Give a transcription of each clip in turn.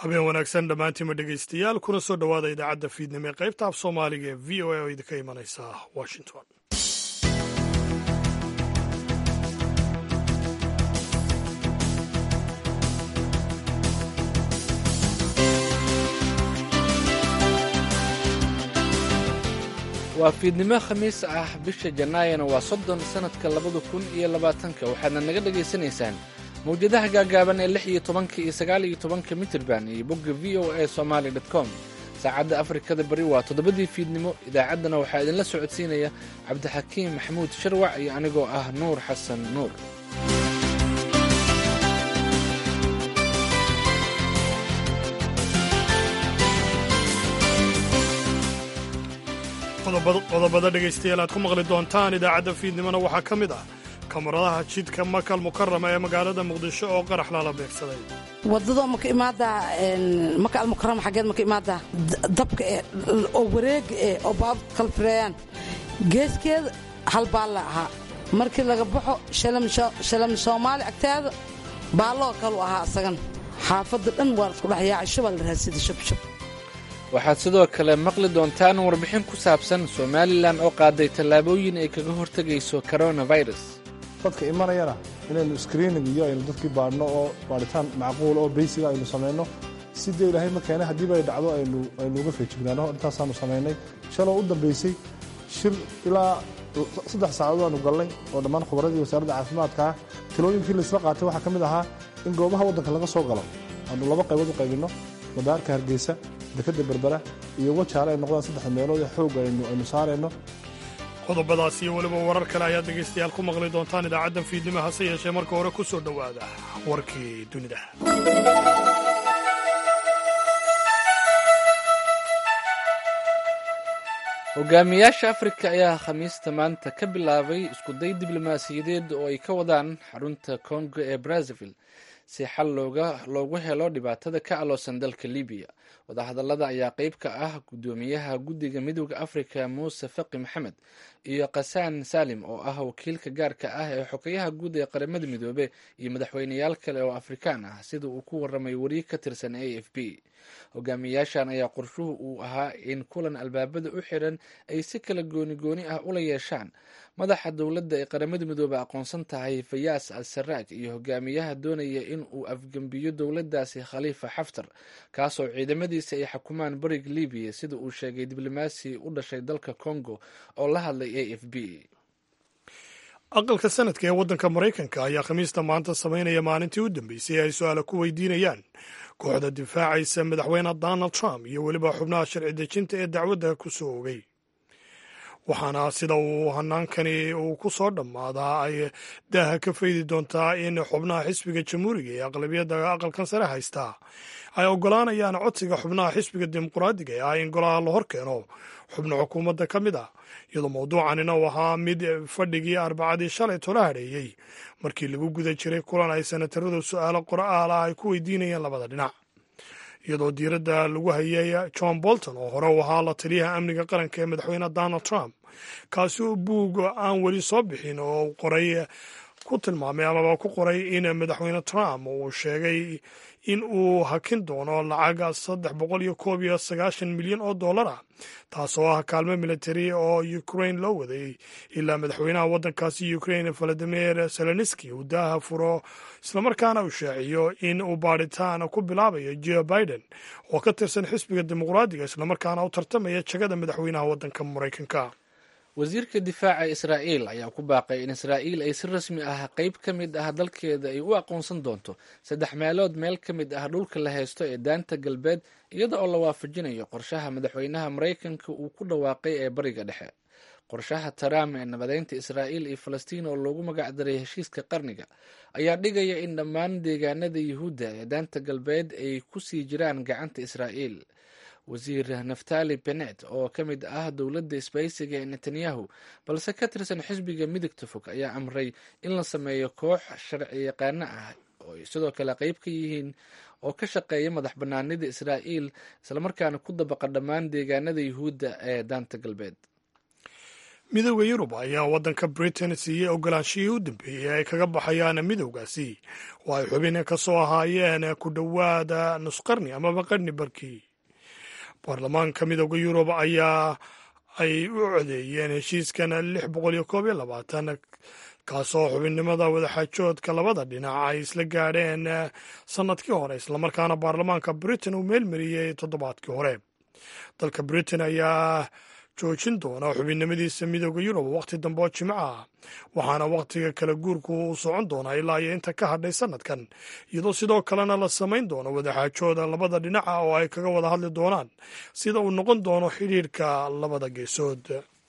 habeen wanaagsan dhammaantiinma dhegaystayaal kuna soo dhowaada idaacadda fiidnimo ee qaybta af soomaaliga ee v o a oo idinka imanaysa washington. waa fiidnimo khamiis ah bisha janaayana waa 30 sannadka 2020 waxaadna naga dhegaysanaysaan mawjadaha gaagaaban ee 16 iyo 19 mitirban iyo bogga v o a somali.com. saacadda afrikada bari waa 7dii fiidnimo. idaacaddana waxaa idinla socodsiinaya cabdixakiim maxamuud sharwac iyo anigoo ah nuur xasan nuur. qodobada dhegaystayaal aad ku maqli doontaan idaacadda fiidnimona waxaa ka mid ah kamaradaha jidka makal mukarama ee magaalada muqdisho oo qarax lala beegsaday. wadadoo maka imaadaa maka almukarama xaggeed maka imaadaa dabka oo wareega oo baabur kalfireeyaan geeskeeda hal baalla ahaa markii laga baxo shalam soomaali agteeda baalloo kalu ahaa isagan xaafadda dhan waa isku dhex yaacay shubaa la raasida shubshub. waxaad sidoo kale maqli doontaan warbixin ku saabsan somalilan oo qaaday tallaabooyin ay kaga hortegayso coronavirus. dadka imanayana inaynu screening iyo aynu dadkii baadhno oo baadhitaan macquul oo baysiga aynu samayno sidee ilaahay ma keena haddiiba ay dhacdo aynu uga feejignaano. intaasaanu samaynay shaloo u dambaysay shir ilaa 3 saacadood aanu gallay oo dhammaan khubaradii wasaaradda caafimaadka ah. talooyinkii laisla qaatay waxaa ka mid ahaa in goobaha waddanka laga soo galo aanu 2 qaybood u qaybinno, madaarka hargeysa, dekadda berbera iyo wajaale ay noqdaan 3 meelood ee xoog aynu saarayno. qodobadaas iyo weliba warar kale ayaad dhegaystayaal ku maqli doontaan idaacaddan fiidnimo. hase yeeshee marka hore ku soo dhowaada warkii dunida. hogaamiyaasha afrika ayaa khamiista maanta ka bilaabay iskuday diblomaasiyadeed oo ay ka wadaan xarunta kongo ee brazzaville si xal loogu helo dhibaatada ka aloosan dalka libiya. wadahadallada ayaa qayb ka ah guddoomiyaha guddiga midooda afrika muuse faqi maxamed iyo qasaan saalim oo ah wakiilka gaarka ah ee xogayaha guud ee qaramada midoobe iyo madaxweyneyaal kale oo afrikaan ah sida uu ku warramay wariye ka tirsan a f b. hogaamiyaashan ayaa qorshuhu uu ahaa in kulan albaabada u xiran ay si kala gooni ah ula yeeshaan madaxa dowladda ee qaramada midoobe aqoonsan tahay fayaas al saraaj iyo hogaamiyaha doonaya in uu afgembiyo dowladdaasi khaliifa xaftar kaasoo ciidamadiisa ay xukumaan bariga libiya sida uu sheegay diblomaasi u dhashay dalka congo oo la hadlay a f b. aqalka sanadka ee waddanka maraykanka ayaa khamiista maanta samaynaya maalintii u dambeysay ay su-aala ku weydiinayaan kooxda difaacaysa madaxweyne donald trump iyo weliba xubnaha sharci dejinta ee dacwadda ku soo ogay. waxaana sida uu hanaankani uu ku soo dhammaadaa ay daaha ka faydi doontaa in xubnaha xisbiga jamhuuriga ee aqlabiyadda aqalkan sare haystaa ay oggolaanayaan codsiga xubnaha xisbiga dimuqraadiga ee ah in golaha la hor keeno xubno xukuumadda ka mid ah, iyadoo mawduucanina uu ahaa mid fadhigii arbacadii shalay tola hadheeyey markii lagu guda jiray kulan ay senataradu su'aalo qor'aal ah ay ku weydiinayeen labada dhinac, iyadoo diiradda lagu hayay john bolton oo hore u ahaa la taliyaha amniga qaranka ee madaxweyne donald trump, kaasi oo buug aan weli soo bixin oo qoray ku tilmaamay amaba ku qoray in madaxweyne trump uu sheegay in uu hakin doono lacaga $391 milyan oo dollar ah, taasoo ah kaalmo militari oo ukraine loo waday ilaa madaxweynaha waddankaasi ukraine valadimir zelenski uu daaha furo islamarkaana uu shaaciyo in uu baadhitaan ku bilaabayo joe biden oo ka tirsan xisbiga dimuqraadiga islamarkaana u tartamaya jagada madaxweynaha waddanka maraykanka. wasiirka difaaca israa'iil ayaa ku baaqay in israa'iil ay si rasmi ah qayb ka mid ah dalkeeda ay u aqoonsan doonto 3 meelood meel ka mid ah dhulka la haysto ee daanta galbeed iyada oo la waafajinayo qorshaha madaxweynaha maraykanka uu ku dhawaaqay ee bariga dhexe. qorshaha trump ee nabadeynta israa'iil iyo falastiin oo loogu magacdaray heshiiska qarniga ayaa dhigaya in dhammaan deegaanada yuhuudda ee daanta galbeed ay ku sii jiraan gacanta israa'iil. wasiir naftali benet oo ka mid ah dowladda isbaysiga ee netanyahu balse ka tirsan xisbiga midigta fog ayaa amray in la sameeyo koox sharci yaqaano ah oo ay sidoo kale qayb ka yihiin oo ka shaqeeya madax bannaanida israa'iil islamarkaana ku dabaqa dhammaan deegaanada yuhuudda ee daanta galbeed. midowda yurub ayaa waddanka britain siiyey ogolaanshihii u dambeeyey ay kaga baxayaan midowgaasi oo ay xubin ka soo ahaayeen ku dhowaada nusqarni amaba qarni barkii baarlamaanka midowda yurub ayaa ay u codeeyeen heshiiskan 621 kaasoo xubinnimada wadaxaajoodka labada dhinac ay isla gaadheen sannadkii hore islamarkaana baarlamaanka britain uu meelmariyey toddobaadkii hore dalka britain ayaa joojin doona xubinnimadiisa midowda yurub wakhti dambe oo jimco ah waxaana wakhtiga kala guurku uu socon doonaa ilaa iyo inta ka hadhay sannadkan iyadoo sidoo kalena la samayn doono wadaxaajooda labada dhinaca oo ay kaga wada hadli doonaan sida uu noqon doono xidhiidhka labada geesood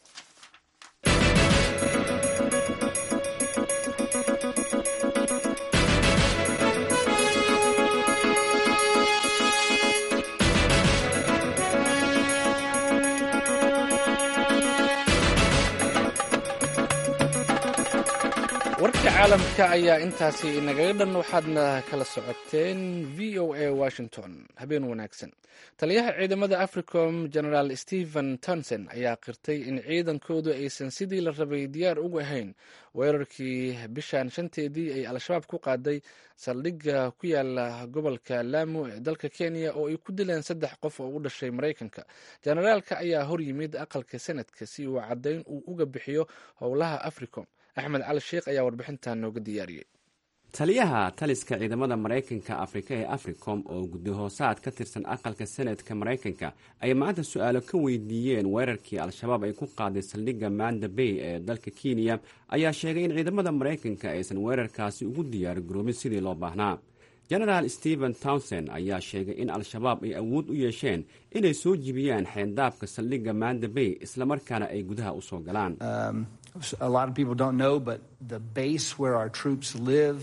warka caalamka ayaa intaasi inagaga dhan waxaadna kala socoteen v o a washington habeen wanaagsan taliyaha ciidamada africom generaal stephen tonson ayaa qirtay in ciidankoodu aysan sidii la rabay diyaar ugu ahayn weerarkii bishan shanteedii ay al-shabaab ku qaaday saldhigga ku yaala gobolka lamu ee dalka kenya oo ay ku dileen 3 qof oo u dhashay maraykanka generaalka ayaa hor yimid aqalka senadka si uu caddayn uu uga bixiyo howlaha africom axmed cali sheekh ayaa warbixintan nooga diyaariyey taliyaha taliska ciidamada maraykanka afrika ee africom oo guddi hoosaad ka tirsan aqalka senatka maraykanka ay maanta su-aalo ka weydiiyeen weerarkii al-shabaab ay ku qaaday saldhigga manda bay ee dalka kenya ayaa sheegay in ciidamada maraykanka aysan weerarkaasi ugu diyaar garoobin sidii loo baahnaa genaraal stephen townson ayaa sheegay in al-shabaab ay awood u yeesheen inay soo jibiyaan xeendaabka saldhigga manda bay islamarkaana ay gudaha u soo galaan A lot of people don't know, but the base where our troops live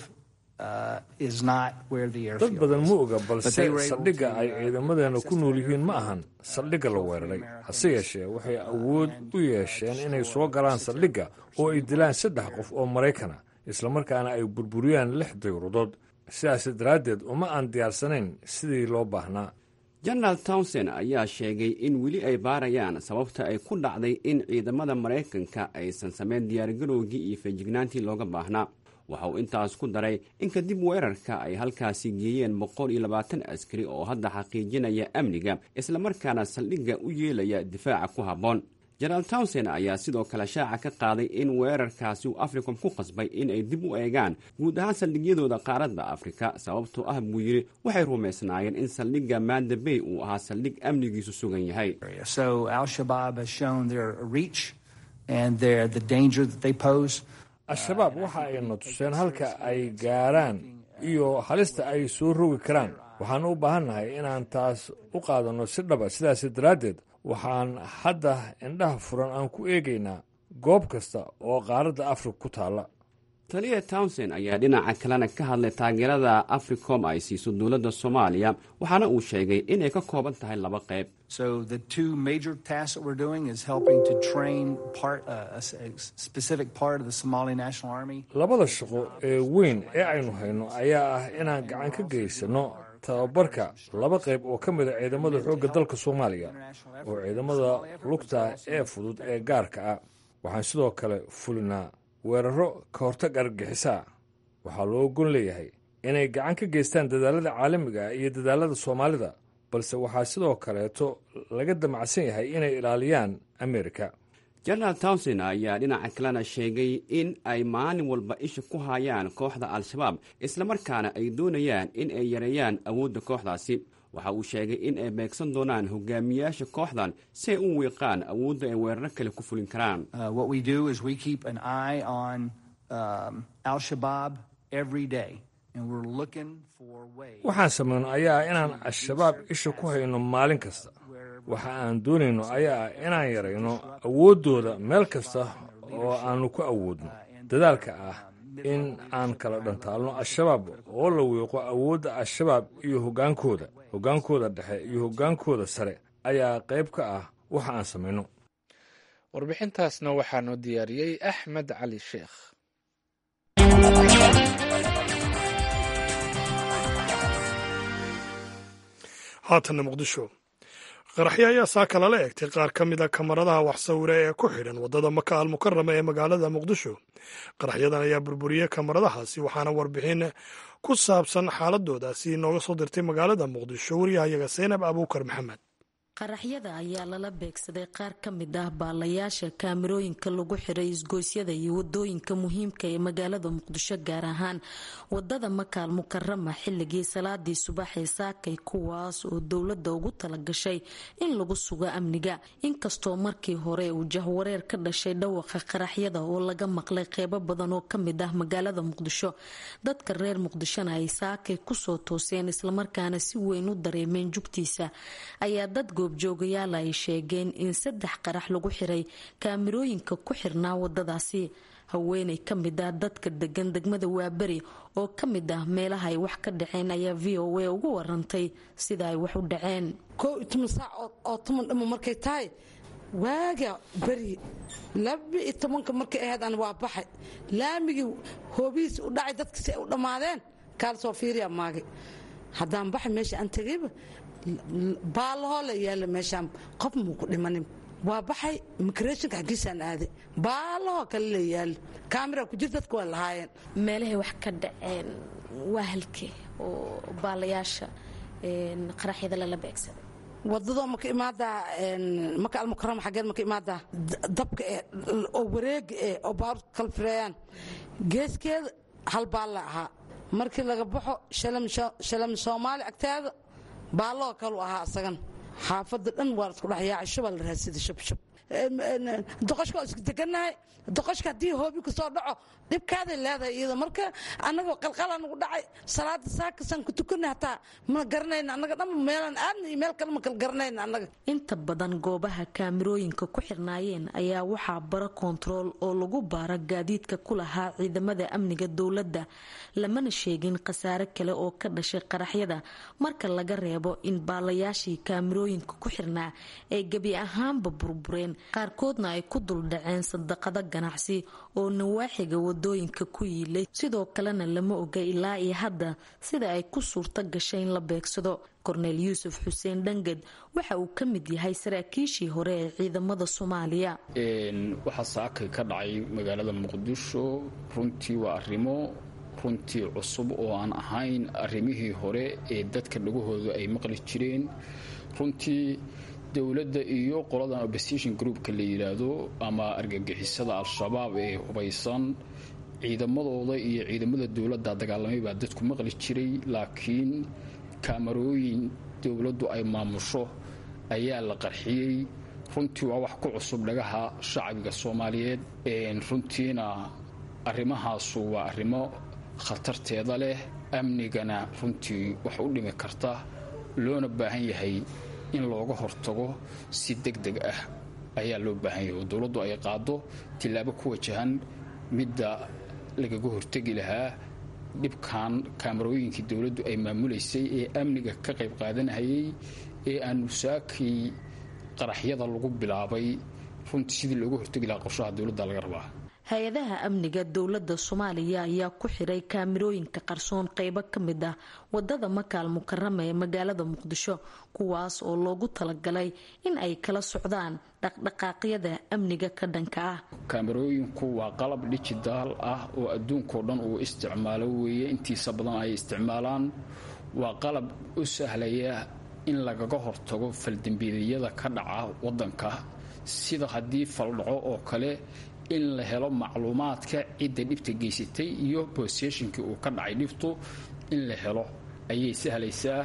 is not where the airfield is. dad badan ma oga balse saldhigga ay ciidamadeena ku nool yihiin ma ahan saldhigga la weeraray hase yeeshee waxay awood u yeesheen inay soo galaan saldhigga oo ay dilaan 3 qof oo maraykana islamarkaana ay burburiyaan 6 dayuuradood sidaas daraaddeed uma aan diyaarsanayn sidii loo baahnaa genaraal townson ayaa sheegay in weli ay baarayaan sababta ay ku dhacday in ciidamada maraykanka aysan samayn diyaargarowgii iyo feejignaantii looga baahnaa waxa uu intaas ku daray in kadib weerarka ay halkaasi geeyeen 120 askari oo hadda xaqiijinaya amniga islamarkaana saldhigga u yeelaya difaaca ku habboon genaraal townson ayaa sidoo kale shaaca ka qaaday in weerarkaasi uu africom ku qasbay in ay dib u eegaan guud ahaan saldhigyadooda qaaradda afrika sababtoo ah buu yidhi waxay rumaysnaayeen in saldhigga manda bay uu ahaa saldhig amnigiisu sugan yahay al-shabaab waxa ayna tuseen halka ay gaaraan iyo halista ay soo rogi karaan waxaan u baahannahay inaan taas u qaadanno si dhaba sidaas daraaddeed waxaan hadda indhaha furan aan ku eegaynaa goob kasta oo qaaradda afrika ku taalla taliya townson ayaa dhinaca kalena ka hadlay taageerada africom ay siiso dowladda soomaaliya waxaana uu sheegay inay ka kooban tahay 2 qayb So the 2 major tasks that we're doing is helping to train a specific part of the Somali National Army. labada shaqo ee weyn ee aynu hayno ayaa ah inaan gacan ka geysano tababarka 2 qayb oo ka mid a ciidamada xoogga dalka Soomaaliya oo ciidamada lugta ee fudud ee gaarka ah waxaan sidoo kale fulinaa weeraro ka hortag argagixisa waxaa loo gon leeyahay inay gacan ka geystaan dadaalada caalamiga iyo dadaalada Soomaalida balse waxaa sidoo kaleeto laga damacsan yahay inay ilaaliyaan Amerika genaraal townson ayaa dhinaca kalena sheegay in ay maalin walba isha ku hayaan kooxda al-shabaab islamarkaana ay doonayaan in ay yareeyaan awoodda kooxdaasi waxa uu sheegay in ay beegsan doonaan hogaamiyaasha kooxdan si ay u wiiqaan awoodda ay weeraro kale ku fulin karaan What we do is we keep an eye on al-shabaab every day. waxaan samayno ayaa inaan al-shabaab isha ku hayno maalin kasta waxa aan doonayno ayaa inaan yarayno awooddooda meel kasta oo aannu ku awoodno dadaalka ah in aan kala dhantaalno al-shabaab oo la wiiqo awoodda al-shabaab iyo hoggaankooda dhexe iyo hoggaankooda sare ayaa qayb ka ah waxa aan samayno warbixintaasna waxaa noo diyaariyey axmed cali sheekh haatanna muqdisho qaraxyo ayaa saaka lala eegtay qaar ka mid a kamaradaha wax sawira ee ku xidhan waddada maka al mukarama ee magaalada muqdisho. qaraxyadan ayaa burburiyey kamaradahaasi, waxaana warbixin ku saabsan xaaladoodaasi inooga soo dirtay magaalada muqdisho waryahayaga Seynab Abuukar Maxamed. qaraxyada ayaa lala beegsaday qaar ka mid ah baalayaasha kaamirooyinka lagu xiray isgoysyada iyo wadooyinka muhiimka ee magaalada muqdisho, gaar ahaan wadada maka al mukarama xilligii salaadii subaxee saakay, kuwaas oo dowladda ugu talagashay in lagu sugo amniga. inkastoo markii hore uu jahwareer ka dhashay dhawaqa qaraxyada oo laga maqlay qeybo badan oo kamid ah magaalada muqdisho, dadka reer muqdishona ay saakay kusoo tooseen islamarkaana si weyn u dareemeen jugtiisa, ayaa dad goobjoogayaal ay sheegeen in 3 qarax lagu xiray kaamirooyinka ku xirnaa wadadaasi. haweeney ka mid ah dadka degan degmada Waaberi oo ka mid ah meelaha ay wax ka dhaceen ayaa VOA ugu warantay sida ay wax u dhaceen. 12 saac oo tuman dhamo markay tahay waaga bari 12 markay ahayd aan waa baxay laamigi hoobiis u dhacay dadka si u dhamaadeen kaal soo fiiriya maagi haddaan baxay meesha aan tagayba baalaho la yaala meeshaan qof muu ku dhimanin. waa baxay immigration xagiisaan aaday baalaho kale la yaala kaamira ku jir dadku waa lahaayeen. meelahay wax ka dhaceen waa halkee oo baalayaasha qaraxyada lala beegsaday? wadada maka imaada maka al mukarama xageed maka imaada dabka oo wareeg oo baar kala fireeyaan geeskeeda hal baala ahaa. markii laga baxo shalam Soomaali agteeda baaloo kalu ahaa asagan xaafada dhan waa isku dhaxyaa shubal raasida shub doqoshka isku deganahay doqoshka hadii hoobi ku soo dhaco dhibkaada leedahay iyada. marka anaga qalqalan ugu dhacay salaada saakasan ku tukanay hataa ma garanayna anaga dhan meelan aadna meel kale ma kala garanayna anaga. inta badan goobaha kaamirooyinka ku xirnaayeen ayaa waxaa bara control oo lagu baara gaadiidka ku lahaa ciidamada amniga dowladda, lamana sheegin khasaare kale oo ka dhashay qaraxyada marka laga reebo in baalayaashii kaamirooyinka ku xirnaa ay gebi ahaanba burbureen, qaarkoodna ay ku dul dhaceen sadaqada ganacsi oo nawaaxiga wadooyinka ku yiilay. sidoo kalena lama oga ilaa iyo hadda sida ay ku suurta gashay in la beegsado. korneel yuusuf xuseen dhangad waxa uu ka mid yahay saraakiishii hore ee ciidamada Soomaaliya. waxaa saakay ka dhacay magaalada muqdisho runtii waa arrimo runtii cusub oo aan ahayn arrimihii hore ee dadka dhagahooda ay maqli jireen. runtii dowladda iyo qoladan opposition groupka la yiraahdo ama argagixisada al-shabaab ee hubaysan ciidamadooda iyo ciidamada dowladda dagaalamay baa dadku maqli jiray, laakiin kaamarooyin dowladdu ay maamusho ayaa la qarxiyey. runtii waa wax ku cusub dhagaha shacbiga Soomaaliyeed. runtiina arrimahaasu waa arrimo khatarteeda leh, amnigana runtii wax u dhimi karta, loona baahan yahay in looga hortago si degdeg ah ayaa loo baahan yahay oo dowladdu ay qaado tilaabo ku wajahan midda lagaga hortagi lahaa dhibkan kaamarooyinkii dowladdu ay maamulaysay ee amniga ka qayb qaadanayay ee aanu saakii qaraxyada lagu bilaabay. runtii sidii looga hortagi lahaa qorshaha dowladda laga rabaa. hay-adaha amniga dowladda Soomaaliya ayaa ku xiray kaamirooyinka qarsoon qaybo ka mid ah wadada maka al mukarama ee magaalada muqdisho, kuwaas oo loogu talagalay in ay kala socdaan dhaqdhaqaaqyada amniga ka dhanka ah. kaamirooyinku waa qalab digital ah oo adduunkoo dhan uu isticmaalo weeye, intiisa badan ay isticmaalaan. waa qalab u sahlaya in lagaga hortago faldambiyeedyada ka dhaca wadanka, sida haddii faldhaco oo kale in la helo macluumaadka cidda dhibta geysatay iyo possessionkii uu ka dhacay dhibtu in la helo ayay sahlaysaa.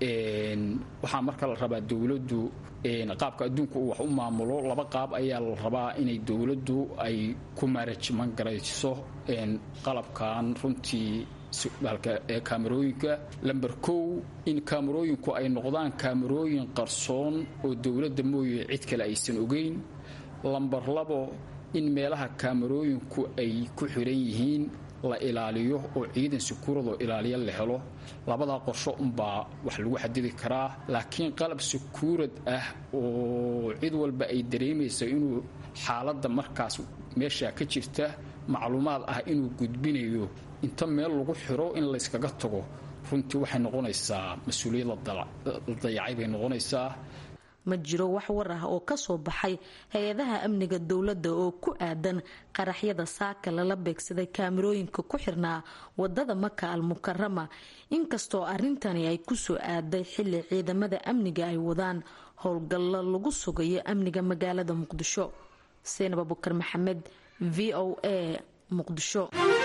waxaa marka la rabaa dowladdu qaabka adduunka uu wax u maamulo 2 qaab ayaa la rabaa inay dowladdu ay ku management garayso qalabkan runtii kaamarooyinka. lambar 1 in kaamarooyinku ay noqdaan kaamarooyin qarsoon oo dowladda mooye cid kale aysan ogeyn. lambar 2 in meelaha kaamarooyinku ay ku xiran yihiin la ilaaliyo oo ciidan sakuuradoo ilaaliya la helo. labadaa qorsho unbaa wax lagu xadidi karaa, laakiin qalab sakuurad ah oo cid walba ay dareemaysa inuu xaaladda markaas meesha ka jirta macluumaad ah inuu gudbinayo inta meel lagu xiro in layskaga tago runtii waxay noqonaysaa mas-uuliyad la dayacay bay noqonaysaa. ma jiro wax war ah oo kasoo baxay hay-adaha amniga dowladda oo ku aadan qaraxyada saaka lala beegsaday kaamirooyinka ku xirnaa wadada Maka al-Mukarama inkastoo arintani ay kusoo aaday xilli ciidamada amniga ay wadaan howlgallo lagu sugayo amniga magaalada Muqdisho. Seenab Abubakar Maxamed, VOA, Muqdisho.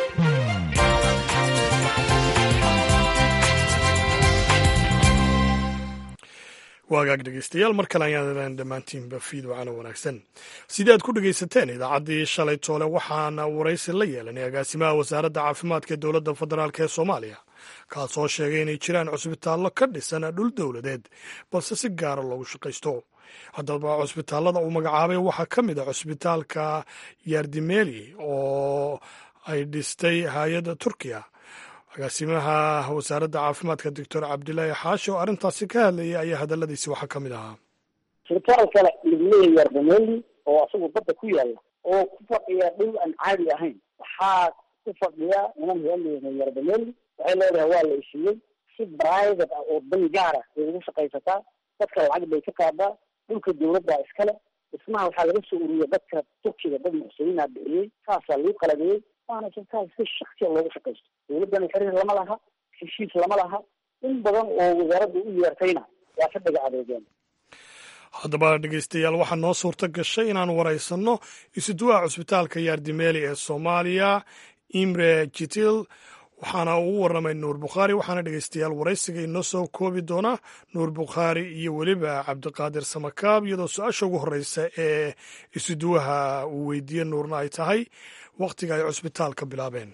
waagaag dhegeystayaal mar kale ayaan dhammaantiinba fiidwacana wanaagsan sidii aad ku dhegaysateen idaacaddii shalay toole waxaana waraysi la yeelanay agaasimaha wasaaradda caafimaadka ee dowladda federaalk ee soomaaliya kaasoo sheegay inay jiraan cusbitaallo ka dhisan dhul dowladeed balse si gaara loogu shaqaysto haddaba cusbitaallada uu magacaabay waxaa ka mid a cusbitaalka yardimeli oo ay dhistay hay-adda turkiya agaasimaha wasaaradda caafimaadka doctor cabdilaahi xaashi oo arrintaasi ka hadlayay ayaa hadaladiisi waxaa ka mid ahaa isbitaal kale laguleeyahay yardimeli oo asagu badda ku yaala oo ku fadhiya dhul aan caadi ahayn waxaa ku fadhiya niman heleeyahay yardimeli waxay leedahay waa la isiiyey si private ah oo dan gaara ay ugu shaqaysataa dadka lacag bay ka qaadaa dhulka dowladda iskale dhismaha waxaa laga soo ururiyay dadka turkiga dad muxsiniina bixiyey saasaa lagu qalabeeyey waana isbitaal si shaksiya loogu shaqaysto dowladdana xiriir lama laha heshiis lama laha in badan oo wasaaradda u yeertayna waa fadhiga adeegeen haddaba dhegeystayaal waxaa noo suurto gashay inaan waraysanno isuduwaha cusbitaalka yardimeli ee soomaaliya imre jitil waxaana uu warramay nuur bukhaari waxaana dhegeystayaal waraysiga inoo soo koobi doona nuur bukhaari iyo weliba cabdiqaadir samakaab iyadoo su-aasha ugu horreysa ee isuduwaha uu weydiiye nuurna ay tahay wakhtiga ay cusbitaalka bilaabeen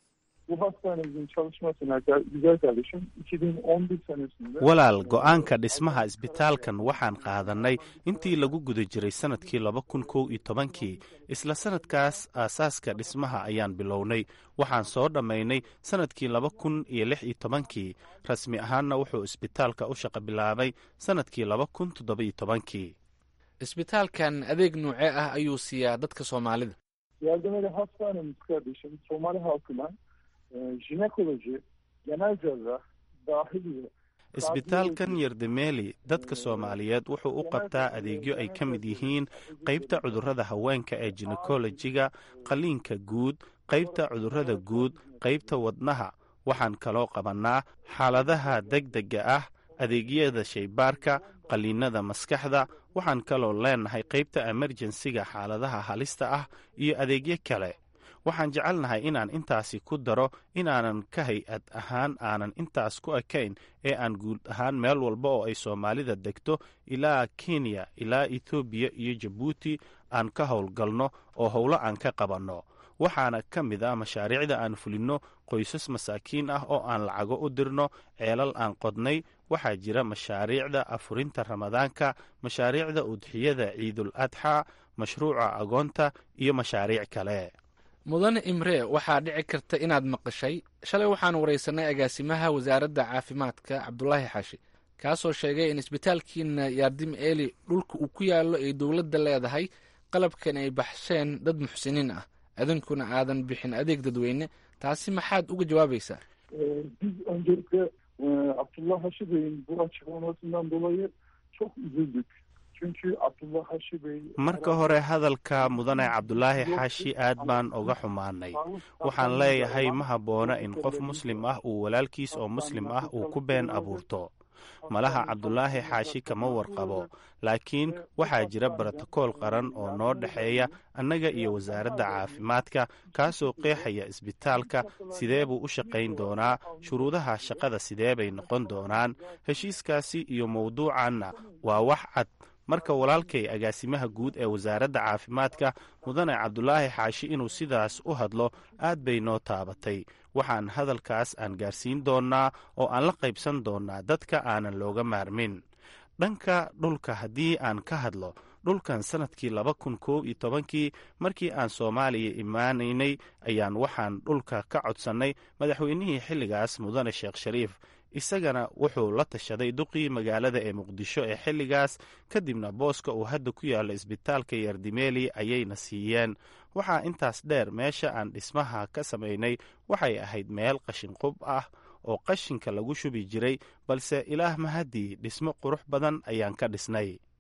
walaal go-aanka dhismaha isbitaalkan waxaan qaadanay intii lagu guda jiray sanadkii 2011kii isla sanadkaas aasaaska dhismaha ayaan bilownay waxaan soo dhammaynay sanadkii 2016kii rasmi ahaanna wuxuu isbitaalka u shaqo bilaabay sanadkii 2017kii isbitaalkan adeeg nuuce ah ayuu siiyaa dadka soomaalida Yardımeli hastanemiz kardeşim Somali halkına jinekoloji, genel cerrah, dahiliye. isbitaalkan yardimeli dadka soomaaliyeed wuxuu u qabtaa adeegyo ay ka mid yihiin qaybta cudurrada haweenka ee jinekolojiga qaliinka guud qaybta cudurrada guud qaybta wadnaha waxaan kaloo qabannaa xaaladaha degdega ah adeegyada shaybaarka qaliinada maskaxda waxaan kaloo leenahay qaybta emerjensiga xaaladaha halista ah iyo adeegyo kale waxaan jecelnahay inaan intaasi ku daro inaanan ka hay-ad ahaan aanan intaas ku ekayn ee aan guud ahaan meel walba oo ay soomaalida degto ilaa kenya ilaa ethoobiya iyo jabuuti aan ka howlgalno oo howlo aan ka qabanno waxaana ka mid ah mashaariicda aan fulinno qoysas masaakiin ah oo aan lacago u dirno ceelal aan qodnay waxaa jira mashaariicda afurinta ramadaanka mashaariicda udxiyada ciidul adxa mashruuca agoonta iyo mashaariic kale mudane imre waxaa dhici karta inaad maqashay shalay waxaan waraysanay agaasimaha wasaaradda caafimaadka cabdulaahi xaashi kaasoo sheegay in isbitaalkiina yardim eli dhulka uu ku yaallo ay dowladda leedahay qalabkan ay baxsheen dad muxsiniin ah idinkuna aadan bixin adeeg dadweyne taasi maxaad uga jawaabaysaa Biz öncelikle Abdullah Haşi Bey'in bu açıklamasından dolayı çok üzüldük. marka hore hadalka mudane cabdulaahi xaashi aad baan uga xumaanay waxaan leeyahay ma habboona in qof muslim ah uu walaalkiis oo muslim ah uu ku been abuurto malaha cabdulaahi xaashi kama warqabo laakiin waxaa jira brotokool qaran oo noo dhexeeya annaga iyo wasaaradda caafimaadka kaasoo qeexaya isbitaalka sidee buu u shaqayn doonaa shuruudaha shaqada sidee bay noqon doonaan heshiiskaasi iyo mawduucanna waa wax cad marka walaalkay agaasimaha guud ee wasaaradda caafimaadka mudane cabdulaahi xaashi inuu sidaas u hadlo aad bay noo taabatay waxaan hadalkaas aan gaarsiin doonnaa oo aan la qaybsan doonnaa dadka aanan looga maarmin dhanka dhulka haddii aan ka hadlo dhulkan sannadkii 2011kii markii aan soomaaliya imaanaynay ayaan waxaan dhulka ka codsannay madaxweynihii xilligaas mudane sheekh shariif isagana wuxuu la tashaday duqii magaalada ee muqdisho ee xilligaas kadibna booska uu hadda ku yaallo isbitaalka yardimeli ayayna siiyeen waxaa intaas dheer meesha aan dhismaha ka samaynay waxay ahayd meel qashinqub ah oo qashinka lagu shubi jiray balse ilaah mahadii dhismo qurux badan ayaan ka dhisnay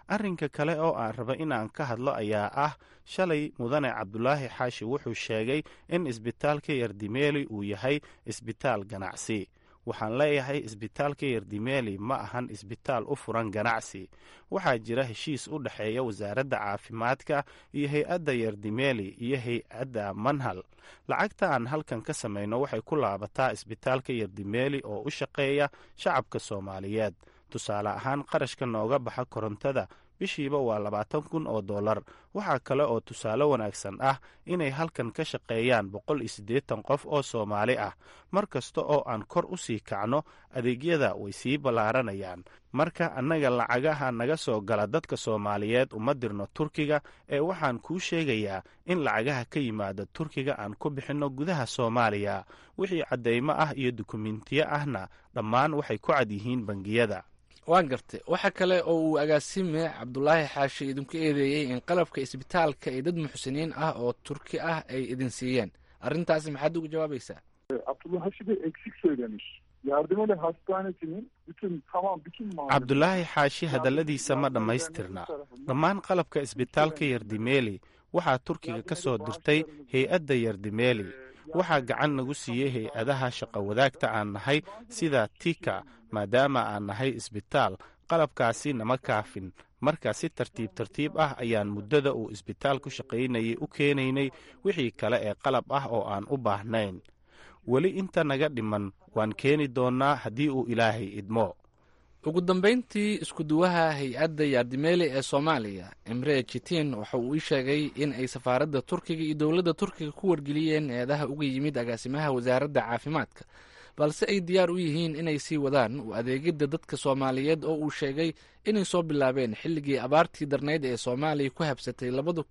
arrinka kale oo aan raba inaan ka hadlo ayaa ah shalay mudane cabdulaahi xaashi wuxuu sheegay in isbitaalka yardimeeli uu yahay isbitaal ganacsi. waxaan leeyahay isbitaalka yardimeeli ma ahan isbitaal u furan ganacsi. waxaa jira heshiis u dhexeeya wasaaradda caafimaadka iyo hay-adda yardimeeli iyo hay-adda manhal. lacagta aan halkan ka samayno waxay ku laabataa isbitaalka yardimeeli oo u shaqeeya shacabka soomaaliyeed. tusaale ahaan qarashka nooga baxa korontada bishiiba waa $20,000. waxaa kale oo tusaale wanaagsan ah inay halkan ka shaqeeyaan 180 qof oo Soomaali ah. mar kasta oo aan kor u sii kacno adeegyada way sii ballaaranayaan. marka annaga lacagaha naga soo gala dadka Soomaaliyeed uma dirno Turkiga ee waxaan kuu sheegayaa in lacagaha ka yimaada Turkiga aan ku bixinno gudaha Soomaaliya. wixii cadeymo ah iyo dukumentiyo ahna dhammaan waxay ku cad yihiin bangiyada. waan gartay. waxa kale oo uu agaasime cabdulaahi xaashi idinku eedeeyey in qalabka isbitaalka ay dad muxsiniin ah oo Turki ah ay idin siiyeen. arrintaasi maxaad uga jawaabaysaa? Abdullah Haşi de eksik söylemiş. Yardımeli hastanesinin bütün cabdulaahi xaashi hadalladiisa ma dhammaystirna. dhammaan qalabka isbitaalka yardimeeli waxaa Turkiga ka soo dirtay hay-adda yardimeeli. waxaa gacan nagu siiyey hay-adaha shaqo wadaagta aan nahay sida tika. maadaama aan nahay isbitaal qalabkaasi nama kaafin. marka si tartiib ah ayaan muddada uu isbitaal ku shaqaynayay u keenaynay wixii kale ee qalab ah oo aan u baahnayn. weli inta naga dhiman waan keeni doonnaa haddii uu ilaahay idmo. ugu dambayntii iskuduwaha hay-adda yardimeeli ee Soomaaliya Emre Citin waxa uu sheegay in ay safaaradda Turkiga iyo dowladda Turkiga ku wargeliyeen eedaha uga yimid agaasimaha wasaaradda caafimaadka, balse ay diyaar u yihiin inay sii wadaan u adeegidda dadka Soomaaliyeed oo uu sheegay inay soo bilaabeen xilligii abaartii darneyd ee Soomaaliya ku habsatay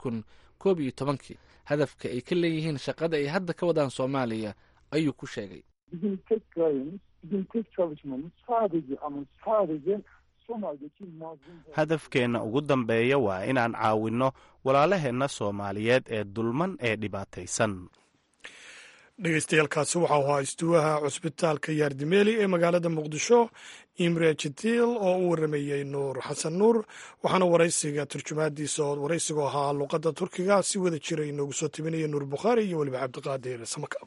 2011. hadafka ay ka leeyihiin shaqada ay hadda ka wadaan Soomaaliya ayuu ku sheegay. hadafkeenna ugu dambeeya waa inaan caawinno walaalaheenna Soomaaliyeed ee dulman ee dhibaataysan. dhegeystayaaalkaasi waxau ahaa istuwaha cusbitaalka yardimeeli ee magaalada muqdisho Imre Citil oo u waramayey Nuur Xasan Nuur. waxaana waraysiga turjumaadiisa oo waraysigu ahaa luqadda Turkiga si wada jira inoogu soo tibinaya Nuur Bukhaari iyo weliba Cabdiqaadir Samakaab.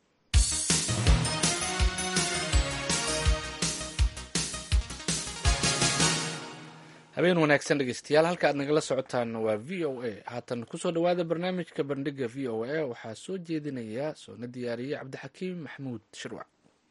habeen wanaagsan dhegeystayaal, halka aad nagala socotaan waa VOA. haatan kusoo dhawaada barnaamijka bandhiga VOA. waxaa soo jeedinaya soona diyaariyey cabdixakiim maxamuud shirwac.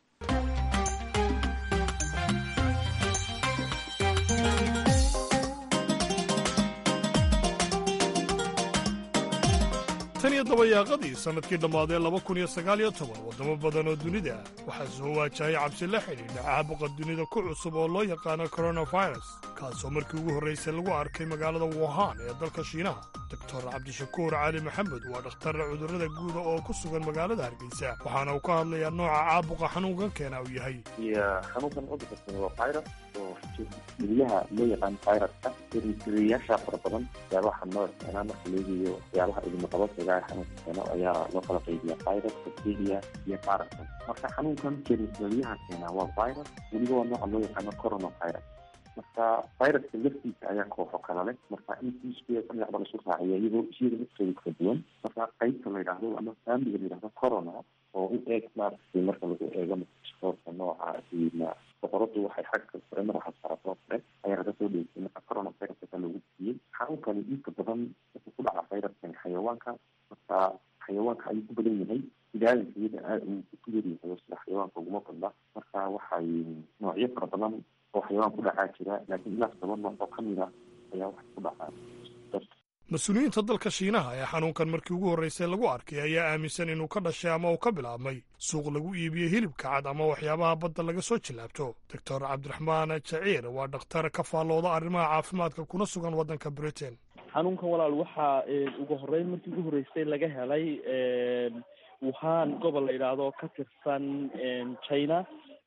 tan iyo dabayaaqadii sannadkii dhammaaday 2019 waddamo badan oo dunida waxaa soo waajahaya cabsi la xidhiidha caabuqa dunida ku cusub oo loo yaqaano coronavirus, kaasoo markii ugu horraysay lagu arkay magaalada Wuhan ee dalka Shiinaha. doctor cabdishakuur cali maxamed waa dhakhtar cudurrada guuda oo ku sugan magaalada Hargeysa, waxaana uu ka hadlayaa nooca caabuqa xanuunkan keena uu yahay. xanuunkan cudurka waa virus oo xiliyaha loo yaqaan viruskairiyaasha fara badan waxyaabaha noo keenaa marka leegiyo waxyaabaha idin qabadka xanuunka keena ayaa loo kala qaybiyaa virus, bacteria iyo parasite. marka xanuunkaniriyaha keena waa virus, weliba waa nooca loo yaqaano coronavirus. marka viruska laftiisa ayaa kooxo kala leh, marka intiiskuya dhinacba lasu raaciya iyadoo iyada laftooda kala duwan. marka qaybta la yidhaahdo ama faamiliga la yidhahdo corona oo u eeg maaragtay marka lagu eego microscope nooca boqoradu waxay xagga sare madaxa saarto kale ayaa laga soo dheysay. marka coronavirus loogu siiyey xanuunkani inta badan wuxuu ku dhaca viruskani xayawaanka. marka xayawaanka ayuu ku badan yahay, ilaalinka iyada aad uu ku yaryahay sida xayawaanka uguma badna. marka waxay noocyo fara badan oo xayawaan ku dhacaa jira, laakiin ilaa 7 nooc oo ka mid ah ayaa wax ku dhacaa. mas-uuliyiinta dalka Shiinaha ee xanuunkan markii ugu horraysay lagu arkay ayaa aaminsan inuu ka dhashay ama uu ka bilaabmay suuq lagu iibiyo hilibka cad ama waxyaabaha badda laga soo jilaabto. doctor cabdiraxmaan jaciir waa dhakhtar ka faallooda arrimaha caafimaadka kuna sugan waddanka Britain. xanuunkan walaal waxaa ugu horreyn markii ugu horreysay laga helay Wuhan, gobol la yidhaahdo ka tirsan China.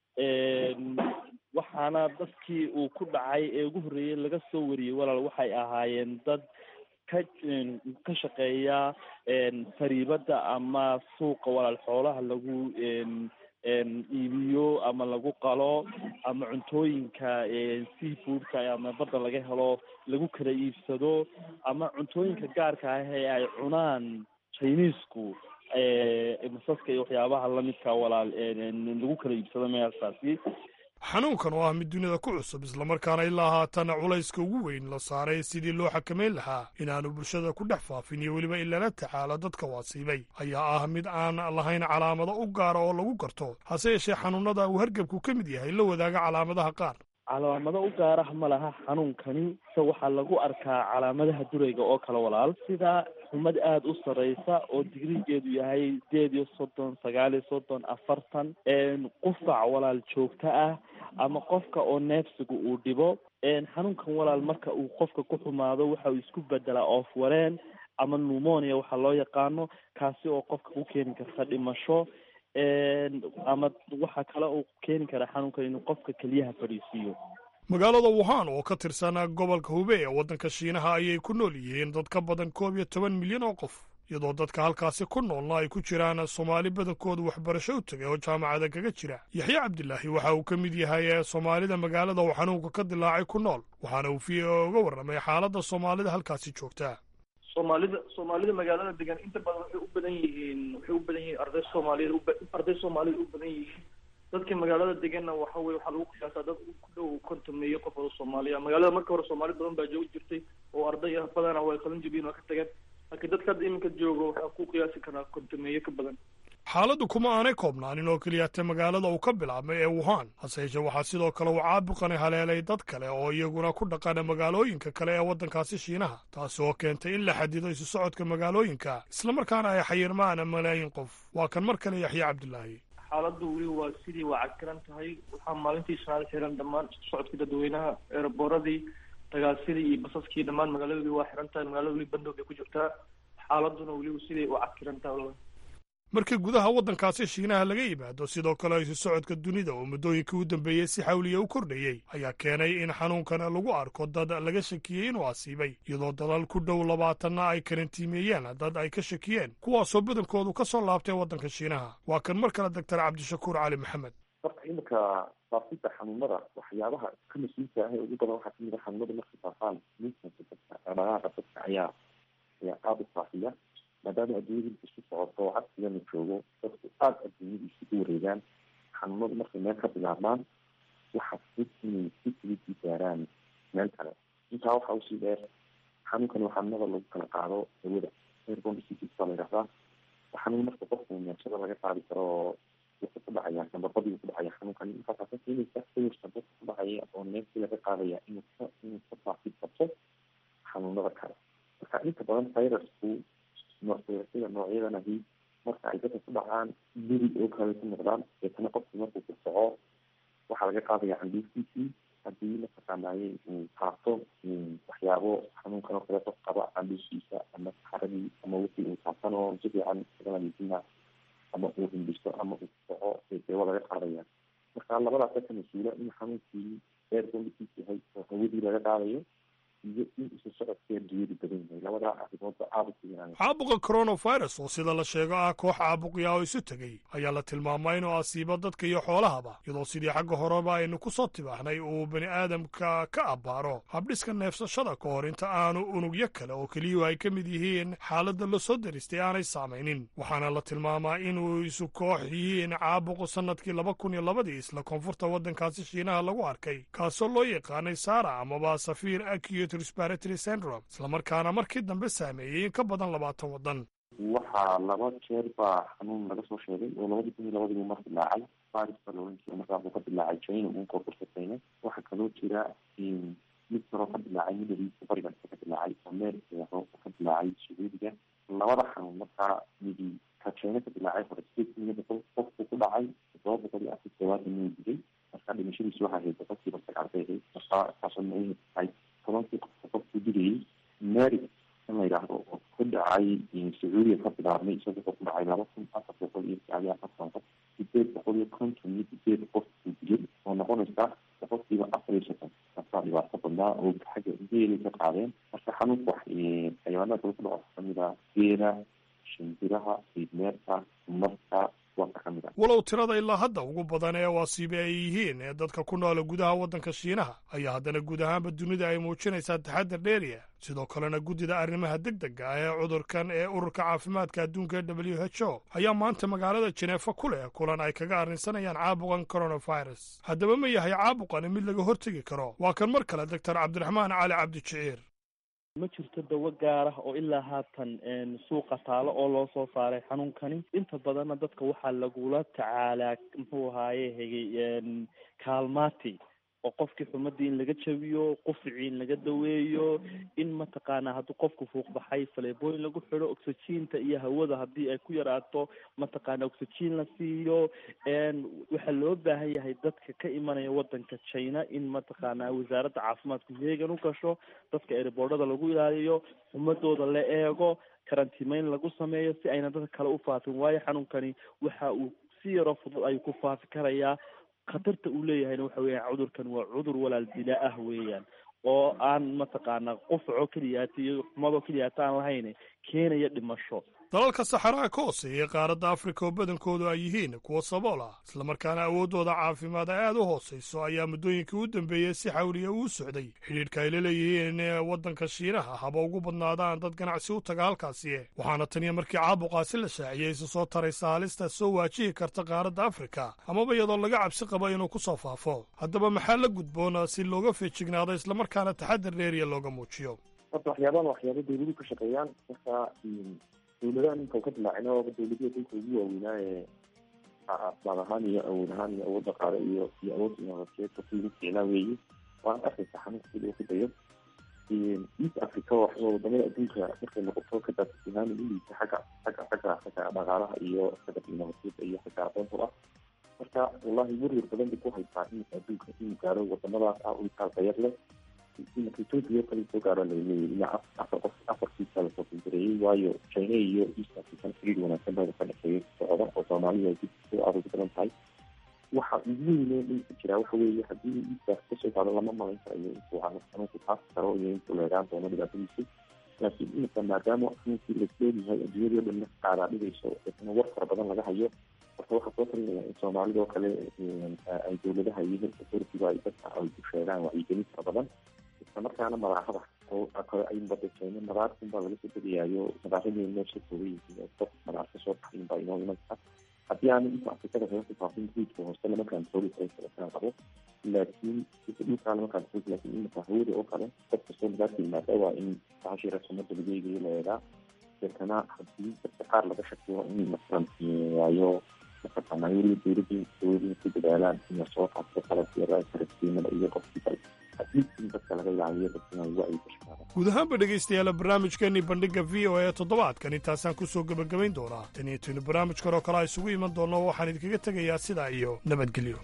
waxaana dadkii uu ku dhacay ee ugu horreeyey laga soo wariyey walaal waxay ahaayeen dad ka shaqeeya fariibada ama suuqa walaal xoolaha lagu iibiyo ama lagu qalo ama cuntooyinka seafoodka ama badda laga helo lagu kala iibsado ama cuntooyinka gaarka ah ee ay cunaan chinesku masaska iyo waxyaabaha lamidka walaal lagu kala iibsado meelkaasi. xanuunkan oo ah mid dunida ku cusub islamarkaana ilaa haatana culayska ugu weyn la saaray sidii loo xakameyn lahaa inaanu bulshada ku dhex faafin iyo weliba in lala tacaalo dadka waasiibay ayaa ah mid aan lahayn calaamado u gaara oo lagu garto hase yeeshee xanuunada uu hargebku ka mid yahay la wadaaga calaamadaha qaar. calaamado u gaarah ma laha xanuunkani se waxaa lagu arkaa calaamadaha durayga oo kale walaal sida xumad aada u sareysa oo digrigeedu yahay 8 30 9 30 40 qufac walaal joogto ah ama qofka oo neefsiga uu dhibo. xanuunkan walaal marka uu qofka ku xumaado waxa uu isku bedelaa oof wareen ama pneumonia waxaa loo yaqaano, kaasi oo qofka ku keeni karta dhimasho ama waxaa kale uu keeni karaa xanuunkan inuu qofka keliyaha fadhiisiiyo. magaalada wuhan oo ka tirsan gobolka hube ee waddanka shiinaha ayay ku nool yihiin dad ka badan 11 milyan oo qof, iyadoo dadka halkaasi ku noolna ay ku jiraan Soomaali badankoodu waxbarasho u tagay oo jaamacada kaga jira. Yaxya Cabdilaahi waxa uu ka mid yahay Soomaalida magaalada uu xanuunka ka dilaacay ku nool, waxaana uu uga warramay xaaladda Soomaalida halkaasi joogta. soomaalida magaalada degan inta badan waxay u badan yihiin arday Soomaaliyeed u badan yihiin. dadka magaalada deganna waxa lagu qiyaasaa dad ku dhow 50 qof oo Soomaaliya. magaalada marka hore Soomaali badan baa joogi jirtay oo arday ah badan way qalin jabiyeen oo ka tageen, laakiin dadka hadda iminka joogo waxaa ku qiyaasi karaa 50 ka badan. xaaladdu kuma aanay koobnaanin oo keliyaata magaalada uu ka bilaabmay ee Wuhan, hase yeeshee waxaa sidoo kale uu caabuqani haleelay dad kale oo iyaguna ku dhaqana magaalooyinka kale ee waddankaasi Shiinaha, taasi oo keentay in la xadido isu socodka magaalooyinka islamarkaana ay xayirmaan malaayiin qof. waa kan mar kale Yaxya Cabdilaahi. xaaladdu weli waa sidii waa cagtiran tahay. waxaa maalintii shanaad xiran dhammaan isu socodkii dadweynaha, eeraboradii, tagaasidii iyo basaskii dhammaan magaalada weli waa xiran tahay. magaalada weli bandow bay ku jirtaa. xaaladuna weli sidii waa cagtiran tahay. markii gudaha waddankaasi Shiinaha laga yimaado sidoo kale isu socodka dunida oo muddooyinkii u dambeeyey si xawliya u kordhayey ayaa keenay in xanuunkan lagu arko dad laga shakiyey inuu asiibay, iyadoo dalal ku dhow 20 ay karantiimeeyeen dad ay ka shakiyeen, kuwaasoo badankoodu ka soo laabtay waddanka Shiinaha. waa kan mar kale Dr. Cabdishakuur Cali Maxamed. marka iminka faafidda xanuunada waxyaabaha ka mas-uulka ah ee ugu badan waxaa kamid ah xanuunada markay faafaan dhaqdhaqaaqa dadka ayaa aada u faafiya, maadaama adduunyada isku socoto oo cagsigana joogo dadku aada adduunyada isugu wareegaan. xanuunadu markay meel ka bilaabmaan waxaa fudud inay si fudud u gaaraan meel kale. intaa waxaa usii dheer xanuunkani waa xanuunada lagu kala qaado hawada, airborne diseases baa la yidhahdaa. xanuun marka qofku neefsada laga qaadi karo oo wuxuu ku dhacaya gambarbadii ku dhacaya xanuunkani, markaasaa ka keenaysa sawirka dadka ku dhacaya oo neefsi laga qaadaya inuu ka faafi karto xanuunada kale. marka inta badan virusku sida noocyadan ahi marka ay dadka ku dhacaan beri oo kale ku noqdaan, deetana qofku markuu ku soco waxaa laga qaadaya candhuuftiisii. haddii mataqaanaaye uu taabto waxyaabo xanuunkan oo kale qof qaba candhuuftiisa ama saxaradii ama wixii uu taabtan oo si fiican isaga nadiifina ama uu hindhisto ama uu soco dee waa laga qaadaya. marka labadaasa ka mas-uula in xanuunkii airborne disease yahay oo hawadii laga qaadayo iyo in isu socodkee duwadi badan yahay. labadaa arrimoodba aada u fiican. caabuqa coronavirus oo sida la sheego ah koox caabuqya oo isu tegey ayaa la tilmaamay inuu asiibo dadka iyo xoolahaba, iyadoo sidii xagga horeba aynu ku soo tibaaxnay uu bani aadamka ka abbaaro habdhiska neefsashada ka hor inta aanu unugyo kale oo keliyuhu ay ka mid yihiin xaaladda la soo daristay aanay saamaynin. waxaana la tilmaamaa inuu isu koox yihiin caabuqu sannadkii 2002 isla koonfurta waddankaasi Shiinaha lagu arkay, kaasoo loo yaqaanay SARA amaba Severe Acute Respiratory Syndrome, islamarkaana markii dambe saameeyey in ka badan 20 waddan. waxaa 2 jeer baa xanuun laga soo sheegay oo 2002 mar dilaacay. Paris baa loolan jiray markaa uu ka dilaacay China uu koonfurta China. waxaa kaloo jira mid kaloo ka dilaacay Middle East bariga ka dilaacay America oo ka dilaacay Suudiga. labada xanuun markaa midi ka China ka dilaacay hore qofku ku dhacay 740 inuu dilay. marka dhimashadiisu waxaa haysa qofkiiba 9 markaa taasoo ay tahay 10 qofku dilay. Mary in la yidhaahdo oo ku dhacay Sacuudiga ka bilaabmay isagoo ku dhacay 2449 858 qof dilay oo noqonaysa qofkiiba 40 markaa dhibaato badnaa oo xagga geela ka qaadeen. marka xanuunku xayawaanada kale ku dhaco kamid ah geela, shimbiraha, diidmeerka, marka kuwaasa ka mid ah. walow tirada ilaa hadda ugu badan ee wasiibe ay yihiin ee dadka ku noola gudaha waddanka shiinaha ayaa haddana guud ahaanba dunida ay muujinaysaa taxadar dheeriya sidoo kalena guddida arrimaha degdega ah ee cudurkan ee ururka caafimaadka adduunka w h o ayaa maanta magaalada jeneefa ku leh kulan ay kaga arrinsanayaan caabuqan coronavirus. haddaba ma yahay caabuqani mid laga hortegi karo? waa kan mar kale doctor cabdiraxmaan cali cabdijiciir. ma jirto dawo gaar ah oo ilaa haatan suuqa taalo oo loo soo saaray xanuunkani. inta badanna dadka waxaa lagula tacaalaa muxuu ahaaye kaalmaati oo qofkii xumadii in laga jabiyo, qufcii in laga daweeyo, in mataqaanaa hadduu qofku fuuq baxay faleebooyin lagu xidho, oxygeenta iyo hawada haddii ay ku yaraato mataqaana oxygen la siiyo. waxaa loo baahan yahay dadka ka imanaya wadanka China in mataqaanaa wasaaradda caafimaadku heegan u gasho, dadka airboortada lagu ilaaliyo, xumadooda la eego, karantiimeyn lagu sameeyo si ayna dadka kale u faafin, waayo xanuunkani waxa uu si yaro fudud ayuu ku faafi karayaa. khatarta uu leeyahayna waxa weeyaan cudurkan waa cudur walaal dila ah weeyaan, oo aan mataqaanaa qufco keliyaata iyo xumadoo keliyaata aan lahayn keenaya dhimasho. dalalka saxaraha ka hooseeya qaaradda afrika oo badankoodu ay yihiin kuwa sabool ah islamarkaana awooddooda caafimaad ay aad u hoosayso ayaa muddooyinkii u dambeeyey si xawliya uu socday xidhiidhka ay la leeyihiin waddanka shiinaha haba ugu badnaadaan dad ganacsi u taga halkaasi. waxaana taniya markii caabuqaasi la shaaciyey isa soo taraysa halista soo waajihi karta qaaradda afrika amaba iyadoo laga cabsi qabo inuu ku soo faafo. haddaba maxaa la gudboona si looga feejignaado islamarkaana taxadar dheeriya looga muujiyo? horta waxyaabaha waxyaaba dawladuhu ka shaqeeyaan marka dawladaha ninka ka dilaacin oo dawladihii dalka ugu waaweynaa ee asbaab ahaan iyo awood ahaan iyo awood dhaqaale iyo awood inoovateed dadka ugu ficnaa weeye. waan arkaysa xanuunka sida uu ku dayo east africa waxba wadamada adduunka markay noqoto ka daasihaan uliisa xagga dhaqaalaha iyo xagga inoovateedka iyo xagga aqoonta ah. marka wallahi werwer badan bay ku haysaa iminka adduunka inuu gaaro wadamadaas ah oo itaal dayar leh. iminka ethiopia kale soo gaaro laleeyahay ilaa afarkiisa lasoo filgareeyey, waayo china iyo east african xiriir wanaagsan baa ka dhexeeya socda oo soomaalida ay soo aroori badan tahay. waxa ugu weyne dhulka jiraa waxa weeye haddii east kasoo gaaro lama malayn karayo intuu xanuunku taasi karo iyo intuu leegaan doono dhibaatadiisa. laakiin iminka maadaama xanuunkii lasleeyahay adduunyadii o dhan na qaadaa dhigayso isna war fara badan laga hayo, marka waxaa soo talinaya in soomaalida oo kale ay dawladaha iyo health authority-ga ay dadka ay ku sheegaan wacyigelin fara badan. markaana madaarada oo kale ay badajayna madaarkan baa laga soo degayaayo madaaradii meesha sooga yihiin oo qof madaar ka soo baxin baa inoo imanka. haddii aanu inta afrikada kaga kufaafin guudka hoose lama kantooli kara qabo, laakiin dhulkaa lama kantooli, laakiin imika hawada oo kale qof kastoo madaarka yimaada waa in bahashira sumada laga eegayo la eegaa. deetana haddii dadka qaar laga shakiyo in masalan waayo mataqaanaa weli dawladii ku dadaalaan inay soo qaabto qalabkeeda karatiimada iyo qofkii guud ahaanba dhegaystayaal barnaamijkeenii bandhiga v o a toddobaadkan intaasaan ku soo gebagabayn doonaa. tan iyo taynu barnaamijkan oo kale a isugu iman doonno waxaan idinkaga tegayaa sidaa iyo nabadgelyo.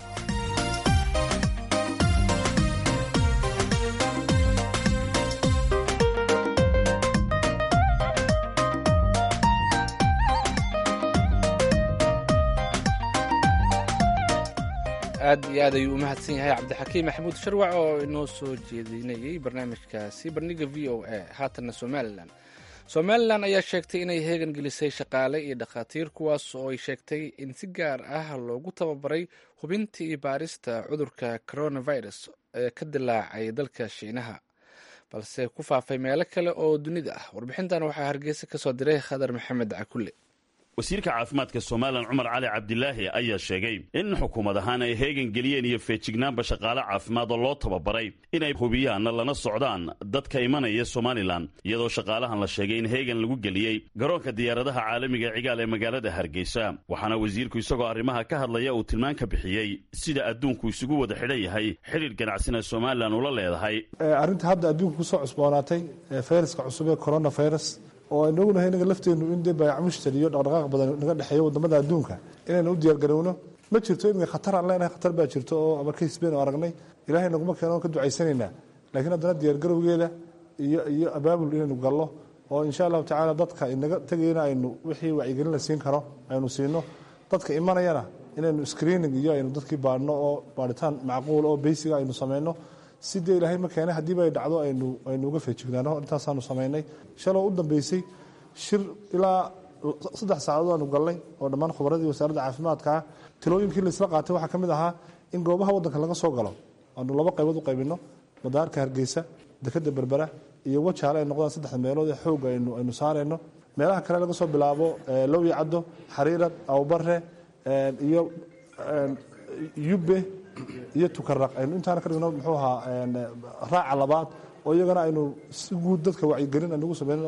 aad iyo aad ayuu u mahadsan yahay cabdixakiim maxamuud sharwac oo inoo soo jeedinayay barnaamijkaasi bandhiga v o a. haatanna somalilan ayaa sheegtay inay heegan gelisay shaqaale iyo dhakhaatiir kuwaas oo ay sheegtay in si gaar ah loogu tababaray hubinta iyo baarista cudurka coronavirus ee ka dilaacay dalka shiinaha balse ku faafay meelo kale oo dunida ah. warbixintan waxaa hargeysa ka soo diray khadar maxamed cakulle. wasiirka caafimaadka somalilan cumar cali cabdilaahi ayaa sheegay in xukuumad ahaan ay heegan geliyeen iyo feejignaanba shaqaale caafimaad oo loo tababaray inay hubiyaanna lana socdaan dadka imanaya somalilan, iyadoo shaqaalahan la sheegay in heegan lagu geliyey garoonka diyaaradaha caalamiga cigaal ee magaalada hargeysa. waxaana wasiirku isagoo arrimaha ka hadlaya uu tilmaan ka bixiyey sida adduunku isugu wada xidhan yahay xidhiir ganacsina somalilan ula leedahay. arrinta hadda adduunka kusoo cusboonaatay fayraska cusub ee coronavirus oo aynu ognahay inaga lafteenu in dee baayac mushtari iyo dhaqdhaqaaq badan naga dhexeeyo wadamada adduunka inaynu u diyaargarowno. ma jirto iminka khatar aan leenahay, khatar baa jirto oo ama case bayn oo aragnay ilaahay naguma keeno on ka ducaysanaynaa, laakiin haddana diyaargarowgeeda iyo abaabul inaynu gallo oo insha allahu tacaala dadka inaga tegayna aynu wixii wacyigelin la siin karo aynu siino, dadka imanayana inaynu screening iyo aynu dadkii baadhno oo baadhitaan macquul oo beysiga aynu samayno. si dee ilaahay ma keenay haddiiba ay dhacdo aynu uga feejignaano. intaasaanu samaynay shaloo u dambeysay shir ilaa 3 saacadood aanu galnay oo dhammaan khubaradii wasaaradda caafimaadka talooyinkii la isla qaatay waxaa ka mid ahaa in goobaha waddanka laga soo galo aanu 2 qaybood u qaybino madaarka Hargeysa dekada Berbera iyo Wajaale ay noqdaan 3 meelood ee xoog aynu saareyno meelaha kale laga soo bilaabo Lowya Caddo Xariirad Awbarre iyo Yubbe iyo Tukarraq aynu intaana ka dhigno muxuu ahaa raaca labaad oo iyagana aynu si guud dadka wacyigelin aanu sameeyno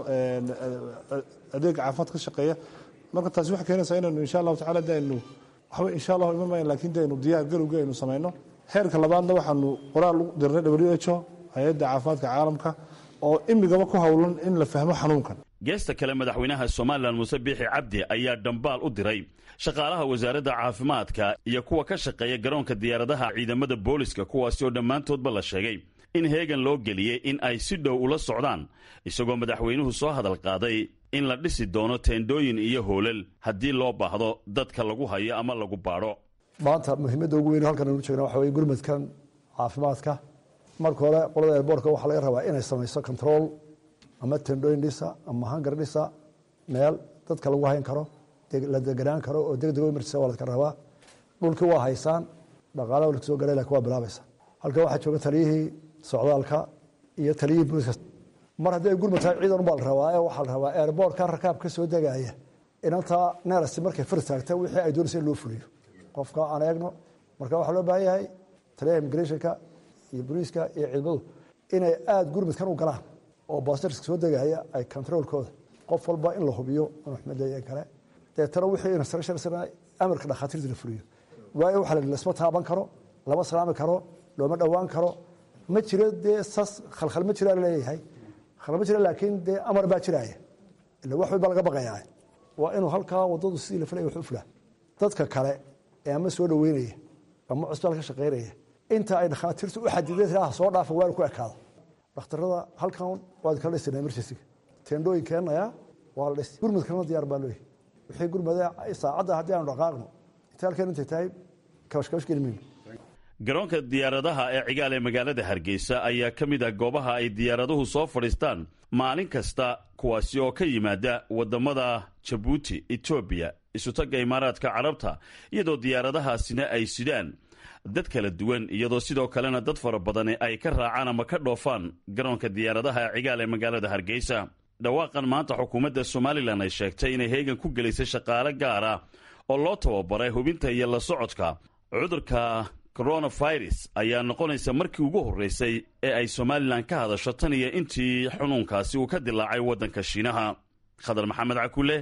adeeg caafimaad ka shaqeeya marka taasi waxa keenaysa inaynu insha Allah taala deeyno waxba insha Allah imaanayna laakiin deeyno diyaar garowga aynu sameeyno heerka labaadna waxaanu qoraal u dirnay WHO hay'adda caafimaadka caalamka oo imigaba ku hawlan in la fahmo xanuunkan geesta kale madaxweynaha Soomaaliland Muuse Biixi Cabdi ayaa dambaal u diray shaqaalaha wasaaradda caafimaadka iyo kuwa ka shaqeeya garoonka diyaaradaha ciidamada booliska kuwaasi oo dhammaantoodba la sheegay in heegan loo geliyay in ay si dhow ula socdaan isagoo madaxweynuhu soo hadal qaaday in la dhisi doono teendooyin iyo hoolal haddii loo baahdo dadka lagu hayo ama lagu baadho maanta muhiimadda ugu weyn halkan aynu joogna waxa weeye gurmadkan caafimaadka marka hore qolada airportka waxaa laga rabaa inay samayso control ama teendooyin dhisa ama hangar dhisa meel dadka lagu hayn karo la deganaan karo oo degdeg emergency waa la rabaa dhulkii waa haysaan dhaqaalaha la soo galay laakiin waa bilaabaysa halka waxaa jooga taliyihii socdaalka iyo taliyihii booliska mar haddii ay gurmadtahay ciidan u baa la rabaa waxaa la rabaa airportka rakaab ka soo degaya inantaa neerasi markay fir taagta wixii ay doonaysa in loo fuliyo qofka aan eegno marka waxaa loo baahan yahay taliyaha immigrationka iyo booliiska iyo ciidamadu inay aada gurmadkan u galaan oo baasajarska soo degaya ay controlkooda qof walba in la hubiyo maxmedaya kale deetana wixii instructions amarka dhakhaatiirta la fuliyo waayo waxaa la isma taaban karo lama salaami karo looma dhowaan karo ma jiro dee sas khalkhal ma jiraa leeyahay khalkhal ma jira laakiin dee amar baa jiraya ila wax walba laga baqayaa waa inuu halkaa waddadu sidii la filaya wax u fulaa dadka kale ee ama soo dhaweynaya ama cusbitaal ka shaqeynaya inta ay dhakhaatiirtu u xadideen soo dhaafa waa ku ekaado dhakhtarada halkan waa kala dhisnaa emergency teendooyin keenaya waa la dhis gurmadkana diyaar baa loo wixii gurmada saacadda haddii aanu dhaqaaqno inta halkan intay tahay kawashkawash gelmayno garoonka diyaaradaha ee cigaal ee magaalada Hargeysa ayaa ka mid ah goobaha ay diyaaraduhu soo fadhiistaan maalin kasta kuwaasi oo ka yimaada wadamada Djibouti, Ethiopia, isutaga Imaaraadka Carabta iyadoo diyaaradahaasina ay sidaan dad kala duwan iyadoo sidoo kalena dad fara badan ay ka raacaan ama ka dhoofaan garoonka diyaaradaha ee cigaal ee magaalada Hargeysa dhawaaqan maanta xukuumadda Soomaaliland ay sheegtay inay heegan ku galisay shaqaale gaar ah oo loo tababaray hubinta iyo la socodka cudurka coronavirus ayaa noqonaysa markii ugu horeysay ee ay Soomaaliland ka hadasho tan iyo intii xanuunkaasi uu ka dilaacay waddanka Shiinaha Khadar Maxamed Cakule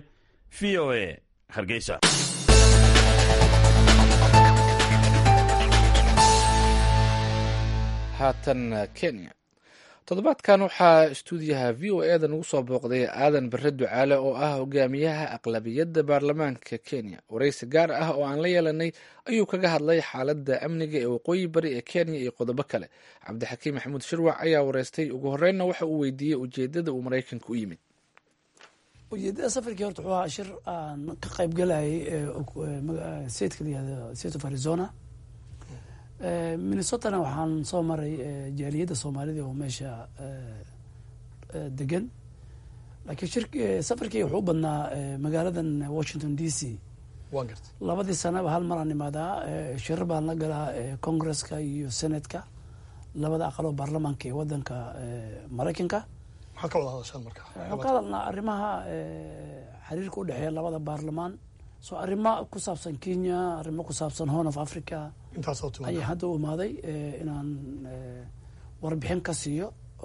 VOA Hargeysa haatan Kenya toddobaadkan waxaa istuudiyaha VOA-da nagu soo booqday aadan bare ducaale oo ah hogaamiyaha aqlabiyadda baarlamaanka Kenya waraysi gaar ah oo aan la yeelanay ayuu kaga hadlay xaaladda amniga ee waqooyi bari ee Kenya iyo qodobo kale cabdixakiim maxamuud shirwac ayaa wareystay ugu horreynna waxa uu weydiiyey ujeedada uu Maraykanka u yimid ujeedada safarkii horta wuxuu ahaa shir aan ka qayb galayay stateska la yihahdo state of Arizona minnesotana waxaan soo maray jaaliyadda soomaalida oo meesha degan laakiin safarkii wuxuu u badnaa magaaladan Washington DC labadii sanaba hal mar aan imaadaa shirar baan la galaa congresska iyo senatka labada aqaloo baarlamaanka ee wadanka Maraykanka maxaa ka wada hadashaan marka waxaan ka hadalnaa arrimaha xiriirka u dhexeeya labada baarlamaan soo arrimo ku saabsan Kenya arrimo ku saabsan Horn of Africa ayay hadda u imaaday inaan warbixin ka siiyo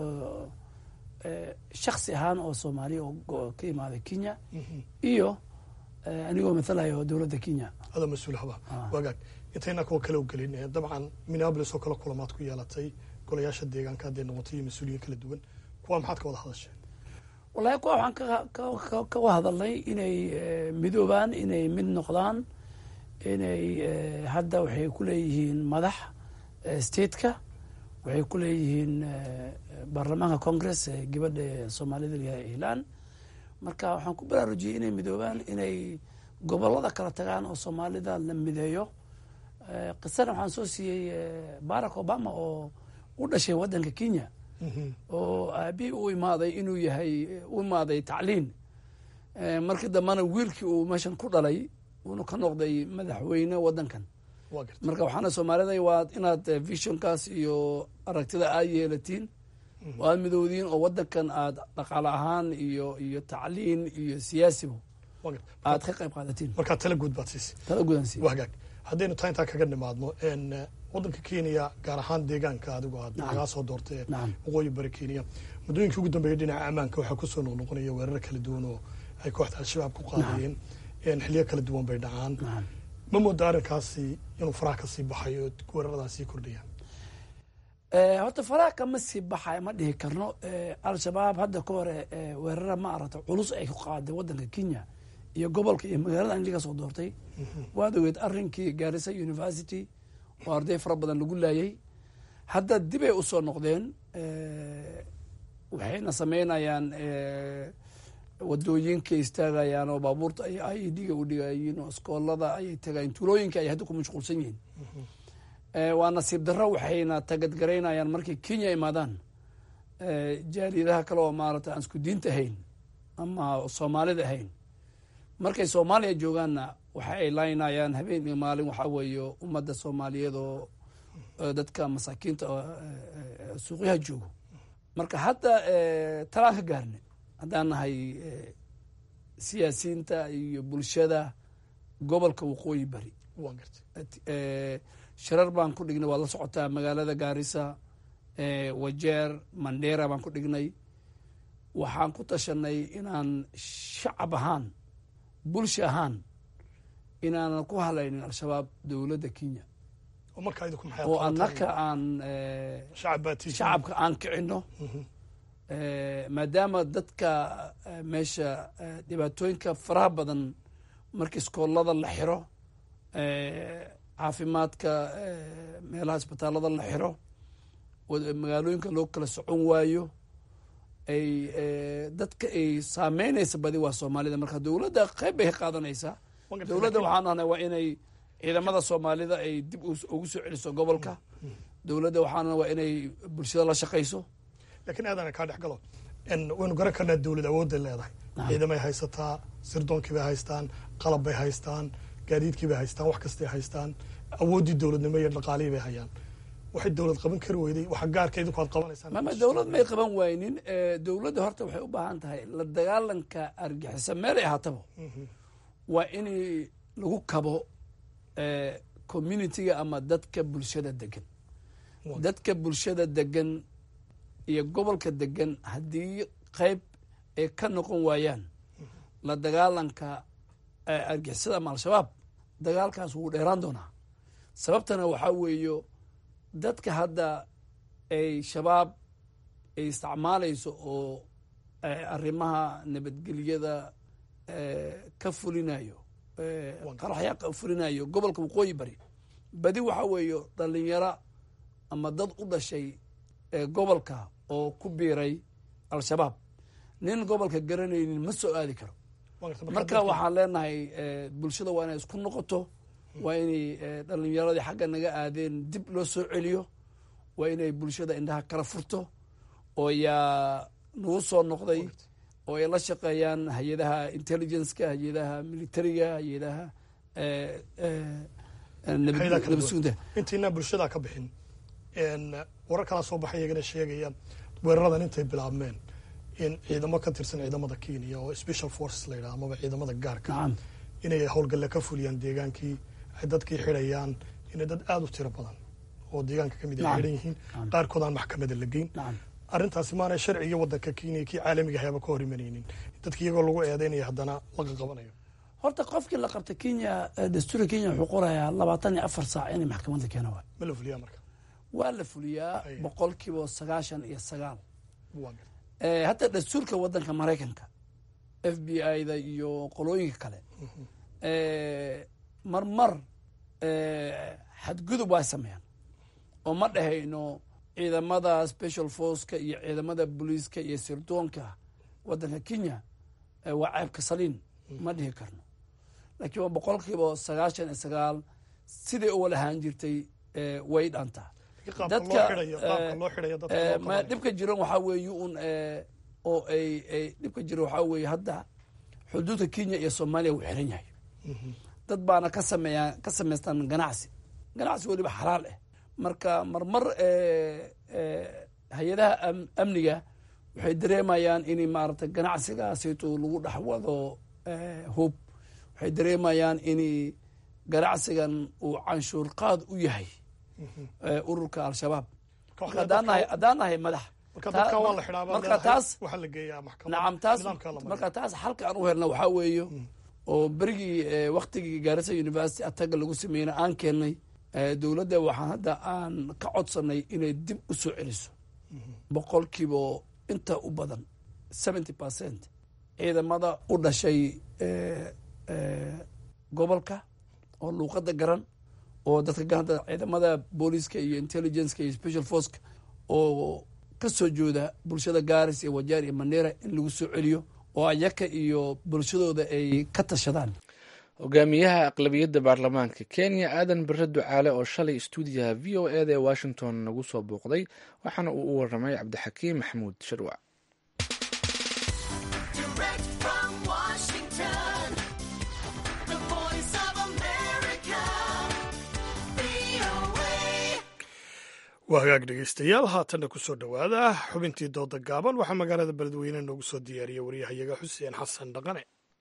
shakhsi ahaan oo Soomaali oo ka imaaday Kenya iyo anigoo matalayo dowladda Kenya hada mas'uul haba wagaag intayna kuwa kale u gelin dabcan Minneapolis oo kala kulamaad ku yeelatay golayaasha deegaanka hadday noqotay mas'uuliyiin kala duwan kuwa maxaad ka wada hadasheen wallahi kuwa waxaan ka hadalnay inay midoobaan inay mid noqdaan inay hadda waxay ku leeyihiin madax stateka waxay ku leeyihiin baarlamaanka congress gabadha Soomaalida la Ilaan marka waxaan ku baraarujiyay inay midoobaan inay gobolada kala tagaan oo Soomaalida la mideeyo qisana waxaan soo siiyey Barack Obama oo u dhashay wadanka Kenya oo aabi u imaaday inuu yahay u imaaday tacliin markii dambena wiilkii uu meeshan ku dhalay uuna ka noqday madaxweyne wadankan marka waxaana soomaalida waa inaad visionkaas iyo aragtida aad yeelatiin oo aad midowdiin oo wadankan aad dhaqaale ahaan iyo tacliin iyo siyaasiba aad ka qayb qaadatiin markaa tala guud baad siisay tala guudan siiyay wagaag haddaynu taa intaa kaga nimaadno wadanka Kenya gaar ahaan deegaanka adigu aad naga soo doortay waqooyi bari Kenya muddooyinkii ugu dambeeyay dhinaca ammaanka waxaa ku soo noqnoqonaya weerar kala duwan oo ay kooxda al-shabaab ku qaadayeen xilliyo kala duwan bay dhacaan ma moodaa arrinkaasi inuu faraha ka sii baxayo weeraradaasi kordhayaan horta faraha kama sii baxay ma dhihi karno al-shabaab hadda ka hore weerara ma aragta culus ay ku qaaday wadanka Kenya iyo gobolka iyo magaalada aniga soo doortay waad ogeed arrinkii Garissa University oo arday fara badan lagu laayay hadda dib ay u soo noqdeen waxayna sameynayaan wadooyinka istaagayaan oo baabuurta ay dhiga u dhigayeen oo iskoolada ay tagayeen tuulooyinka ay hadda ku mashquulsan yihiin waa nasiib darro waxayna tagadgaraynayaan markay Kenya imaadaan jaaliyadaha kale oo maaragtay aan isku diinta ahayn ama Soomaalida ahayn markay Soomaaliya joogaanna waxa ay laynayaan habeen iyo maalin waxa weeye ummadda Soomaaliyeed oo dadka masaakiinta suuqyaha joogo marka hadda talaan ka gaarnay haddaan nahay siyaasiyiinta iyo bulshada gobolka waqooyi bari shirar baan ku dhignay waad la socotaa magaalada Garissa Wajeer Mandera baan ku dhignay waxaan ku tashanay inaan shacab ahaan bulsho ahaan inaanan ku halaynin al-shabaab dowladda Kenya oo annaka aan shacabka aan kicino maadaama dadka meesha dhibaatooyinka faraha badan marka iskoolada la xiro caafimaadka meelaha isbitaalada la xiro magaalooyinka loo kala socon waayo ay dadka ay saameynaysa badi waa Soomaalida marka dowladda qayb bay ka qaadanaysaa dowladda waxaan ahnay waa inay ciidamada Soomaalida ay dib ugu soo celiso gobolka dowladda waxaan waa inay bulshada la shaqayso laakiin aadana ka dhex galo waynu garan karnaa dowlad awoodda leedahay ciidamay haysataa sirdoonkii bay haystaan qalab bay haystaan gaadiidkii bay haystaan wax kastay haystaan awooddii dowladnimo iyo dhaqaalihii bay hayaan waxay dowlad qaban kari weyday waxa gaarka idinku aad qabanaysaan ma dowlad may qaban waynin dowladda horta waxay u baahan tahay la dagaalanka argixisa meel ay ahaataba waa in lagu kabo communitiga ama dadka bulshada degan iyo gobolka degan haddii qayb ay ka noqon waayaan la dagaalanka argixisada ama al-shabaab dagaalkaas wuu dheeraan doonaa sababtana waxaa weeyo dadka hadda ay shabaab ay isticmaalayso oo arrimaha nabadgelyada ka fulinayo qaraxya ka fulinayo gobolka waqooyi bari badi waxaa weeyo dhalinyaro ama dad u dhashay gobolka oo ku biiray al-shabaab nin gobolka garanaynin ma soo aadi karo marka waxaan leenahay bulshada waa inay isku noqoto waa inay dhalinyaradii xagga naga aadeen dib loo soo celiyo waa inay bulshada indhaha kala furto oo yaa nagu soo noqday oo ay la shaqeeyaan hay-adaha intelligenceka hay-adaha militariga hay-adaha intiina bulshada ka bixin warar kala soo baxay iyagana sheegaya weeraradan intay bilaabmeen in ciidamo ka tirsan ciidamada Kenya oo special forces la yiraahdo ama ciidamada gaarka inay howlgalla ka fuliyaan deegaankii ay dadkii xirayaan inay dad aad u tiro badan oo deegaanka kamid ah xiran yihiin qaarkood aan maxkamadda la geyn arrintaasi maana sharciga wadanka Kenya kii caalamiga ah ka hor imanaynin dadkii iyagoo lagu eedeynaya haddana laga qabanayo horta qofkii la qabta Kenya dastuurka Kenya wuxuu qorayaa 24 saac in maxkamadda keeno ma la fuliyaa marka waa la fuliyaa 99% hatta dastuurka wadanka Mareykanka FBI-da iyo qolooyinka kale marmar xadgudub waa sameeyaan oo ma dhahayno ciidamada special force-ka iyo ciidamada booliiska iyo sirdoonka wadanka Kenya waa ceebka saliin ma dhihi karno laakiin waa 99% sidii u walahaan jirtay way dhantaa dadka ma dhibka jiran waxaa weeye oo ay dhibka jiro waxaa weeye hadda xuduudka kenya iyo soomaaliya wuu xiran yahay dad baana ka samaystaan ganacsi weliba xalaal ah marka marmar hay-adaha amniga waxay dareemayaan in maaragtay ganacsigaasito lagu dhex wado hub waxay dareemayaan in ganacsigan uu canshuur qaad u yahay ururka al-shabaab haddaan nahay madax marka taas xalka aan u helna waxaa weeye oo berigii waktigii Garissa University ataga lagu sameeyna aan keenay dowladda waxaan hadda aan ka codsanay inay dib u soo celiso boqolkiiba inta u badan 70% ciidamada u dhashay gobolka oo luuqada garan oo dadka gacanta ciidamada booliska iyo intelligence iyo special force oo ka soo jooda bulshada Garissa iyo Wajir iyo Mandera in lagu soo celiyo oo ayaka iyo bulshadooda ay ka tashadaan hogaamiyaha aqlabiyadda baarlamaanka Kenya Aadan Barre Ducaale oo shalay stuudiyaha VOA ee Washington nagu soo booqday waxaana uu u waramay Cabdixakiim Maxamuud Sharwac waa hagaag dhegeystayaal haatanna ku soo dhowaada xubintii dooda gaaban waxaa magaalada beledweyne noogu soo diyaariyey waryahayaga xuseen xasan dhaqane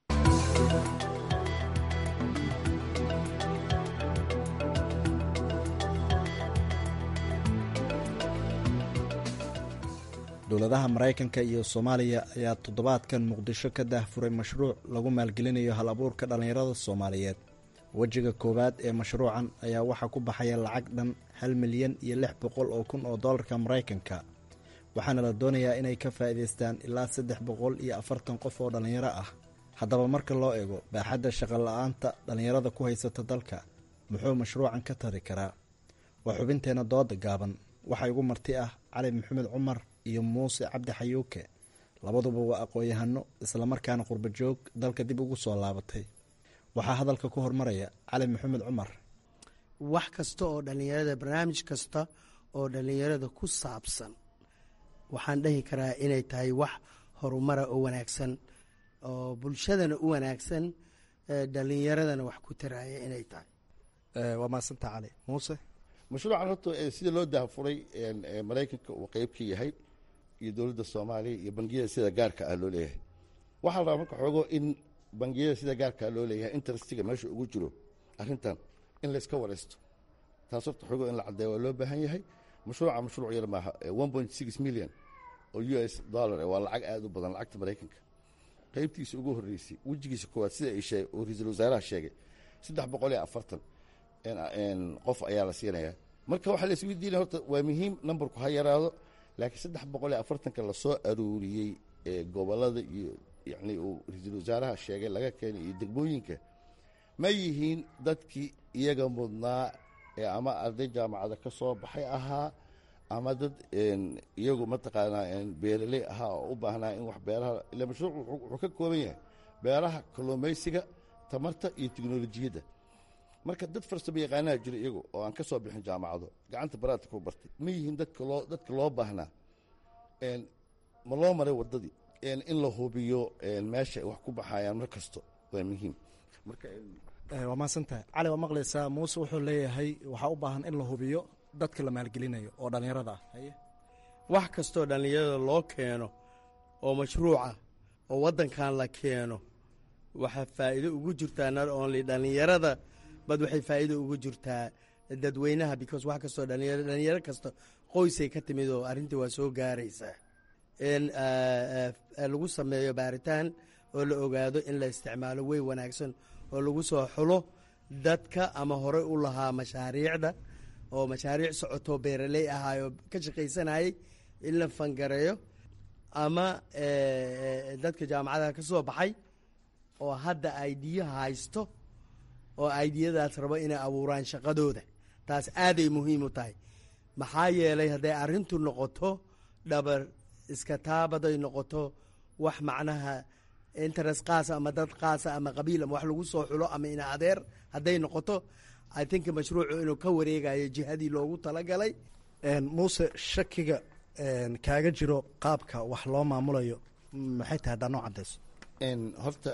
dowladaha maraykanka iyo soomaaliya ayaa toddobaadkan muqdisho ka daahfuray mashruuc lagu maalgelinayo hal abuurka dhallinyarada soomaaliyeed wejiga koowaad ee mashruucan ayaa waxaa ku baxaya lacag dhan 1,600,000 oo dollarka maraykanka waxaana la doonayaa inay ka faa'iidaystaan ilaa 340 qof oo dhallinyaro ah haddaba marka loo eego baaxadda shaqo la-aanta dhallinyarada ku haysata dalka muxuu mashruucan ka tari karaa waa xubinteenna dooda gaaban waxaa igu marti ah cali maxamed cumar iyo muuse cabdi xayuuke labaduba waa aqoon-yahano islamarkaana qurba joog dalka dib ugu soo laabatay waxaa hadalka ku hormaraya cali maxamed cumar wax kasta oo dhallinyarada barnaamij kasta oo dhallinyarada ku saabsan waxaan dhahi karaa inay tahay wax horumara oo wanaagsan oo bulshadana u wanaagsan dhallinyaradana wax ku taraya inay tahay waa mahadsanta cali muuse mashruucan horta sida loo daahfuray maraykanka uu qeyb ka yahay iyo dowladda soomaaliya iyo bangiyada sida gaarka ah loo leeyahay waxaa la rabaa marka xoogo in bangiyada sida gaarka loo leeyahay interestiga meesha ugu jiro arrintan in layska waraysto taas horta xoogo in la caddeeyo waa loo baahan yahay mashruuca mashruuc yar maaha 1.6 milyan oo US dollar waa lacag aad u badan lacagta maraykanka qaybtiisa ugu horreysay wejigiisa koowaad sida ay sheegay oo ra-iisul wasaaraha sheegay 340 qof ayaa la siinayaa marka waxaa la isweydiinaya horta waa muhiim nambarku ha yaraado laakiin 340 la soo aruuriyey gobolada iyo yacni uu ra-iisul wasaaraha sheegay laga keenay iyo degmooyinka ma yihiin dadkii iyaga mudnaa ama arday jaamacada ka soo baxay ahaa ama dad iyagu mataqaanaa beeraley ahaa oo u baahnaa in wax beeraha ila mashruuc wuxuu ka kooban yahay beeraha kalluumaysiga tamarta iyo tiknolojiyadda marka dad farsamo yaqaanaha jira iyagu oo aan ka soo bixin jaamacado gacanta baraadka ku bartay ma yihiin dadka loo baahnaa ma loo maray waddadii in la hubiyo meesha wax ku baxayaan mar kasto waa muhiim marka waa mahadsantahay cali waa maqlaysaa muuse wuxuu leeyahay waxaa u baahan in la hubiyo dadka la maalgelinayo oo dhallinyarada ah wax kastoo dhallinyarada loo keeno oo mashruuca oo waddankan la keeno waxaa faa'iido ugu jirtaa not only dhallinyarada bad waxay faa'iido ugu jirtaa dadweynaha because wax kastoo dhalinyaro kasta qoysay ka timid oo arrintii waa soo gaaraysaa in lagu sameeyo baaritaan oo la ogaado in la isticmaalo wey wanaagsan oo lagu soo xulo dadka ama horey u lahaa mashaariicda oo mashaariic socotoo beeraley ahaayoo ka shaqaysanayay in la fangareeyo ama dadka jaamacadaha ka soo baxay oo hadda aidiya haysto oo aidiyadaas rabo inay abuuraan shaqadooda taas aaday muhiim u tahay maxaa yeelay hadday arrintu noqoto dhabar iska taabaday noqoto wax macnaha interest qaasa ama dad qaasa ama qabiil ama wax lagu soo xulo ama ina adeer hadday noqoto I think mashruucu inuu ka wareegayo jihadii loogu talagalay muuse shakiga kaaga jiro qaabka wax loo maamulayo maxay tahay haddaa noo caddayso horta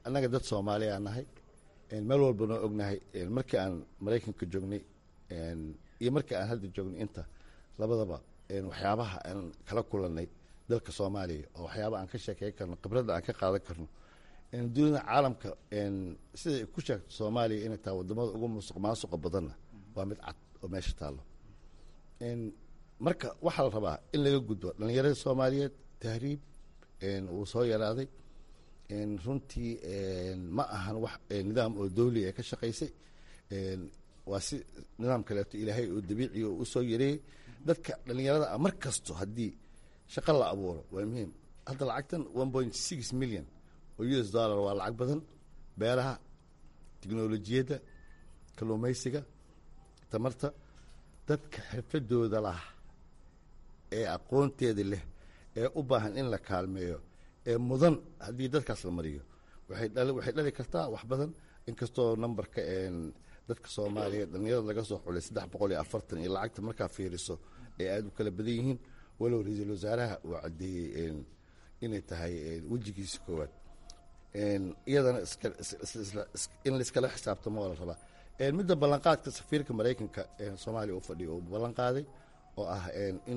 annaga dad soomaaliya nahay meel walbana ognahay markii aan maraykanka joognay iyo markii aan hadda joognay inta labadaba waxyaabaha aan kala kulanay dalka soomaaliya oo waxyaaba aan ka sheekey karno khibradda aan ka qaadan karno dunida caalamka siday ku sheegto soomaaliya inay tahay wadamada ugu musuq maasuqa badanna waa mid cad oo meesha taallo marka waxaa la rabaa in laga gudbo dhallinyarada soomaaliyeed tahriib wuu soo yaraaday runtii ma ahan wax nidaam oo dawli ee ka shaqaysay waa si nidaam kaleeto ilaahay oo dabiiciya oo usoo yareeyey dadka dhallinyarada ah mar kasto haddii shaqo la abuuro waa muhiim hadda lacagtan 1.6 milyan oo US dollar waa lacag badan beeraha tiknolojiyadda kalluumaysiga tamarta dadka xirfadooda lah ee aqoonteeda leh ee u baahan in la kaalmeeyo ee mudan haddii dadkaas la mariyo waxay dhali kartaa wax badan inkastoo numberka dadka soomaaliya dhallinyarada laga soo xulay 340 iyo lacagta markaa fiiriso ee aada u kala badan yihiin walow ra-iisul wasaaraha uu caddeeyey inay tahay wejigiisa koowaad iyadana in laiskala xisaabtamo waa la rabaa midda ballanqaadka safiirka maraykanka soomaaliya u fadhiyo uu ballan qaaday oo ah in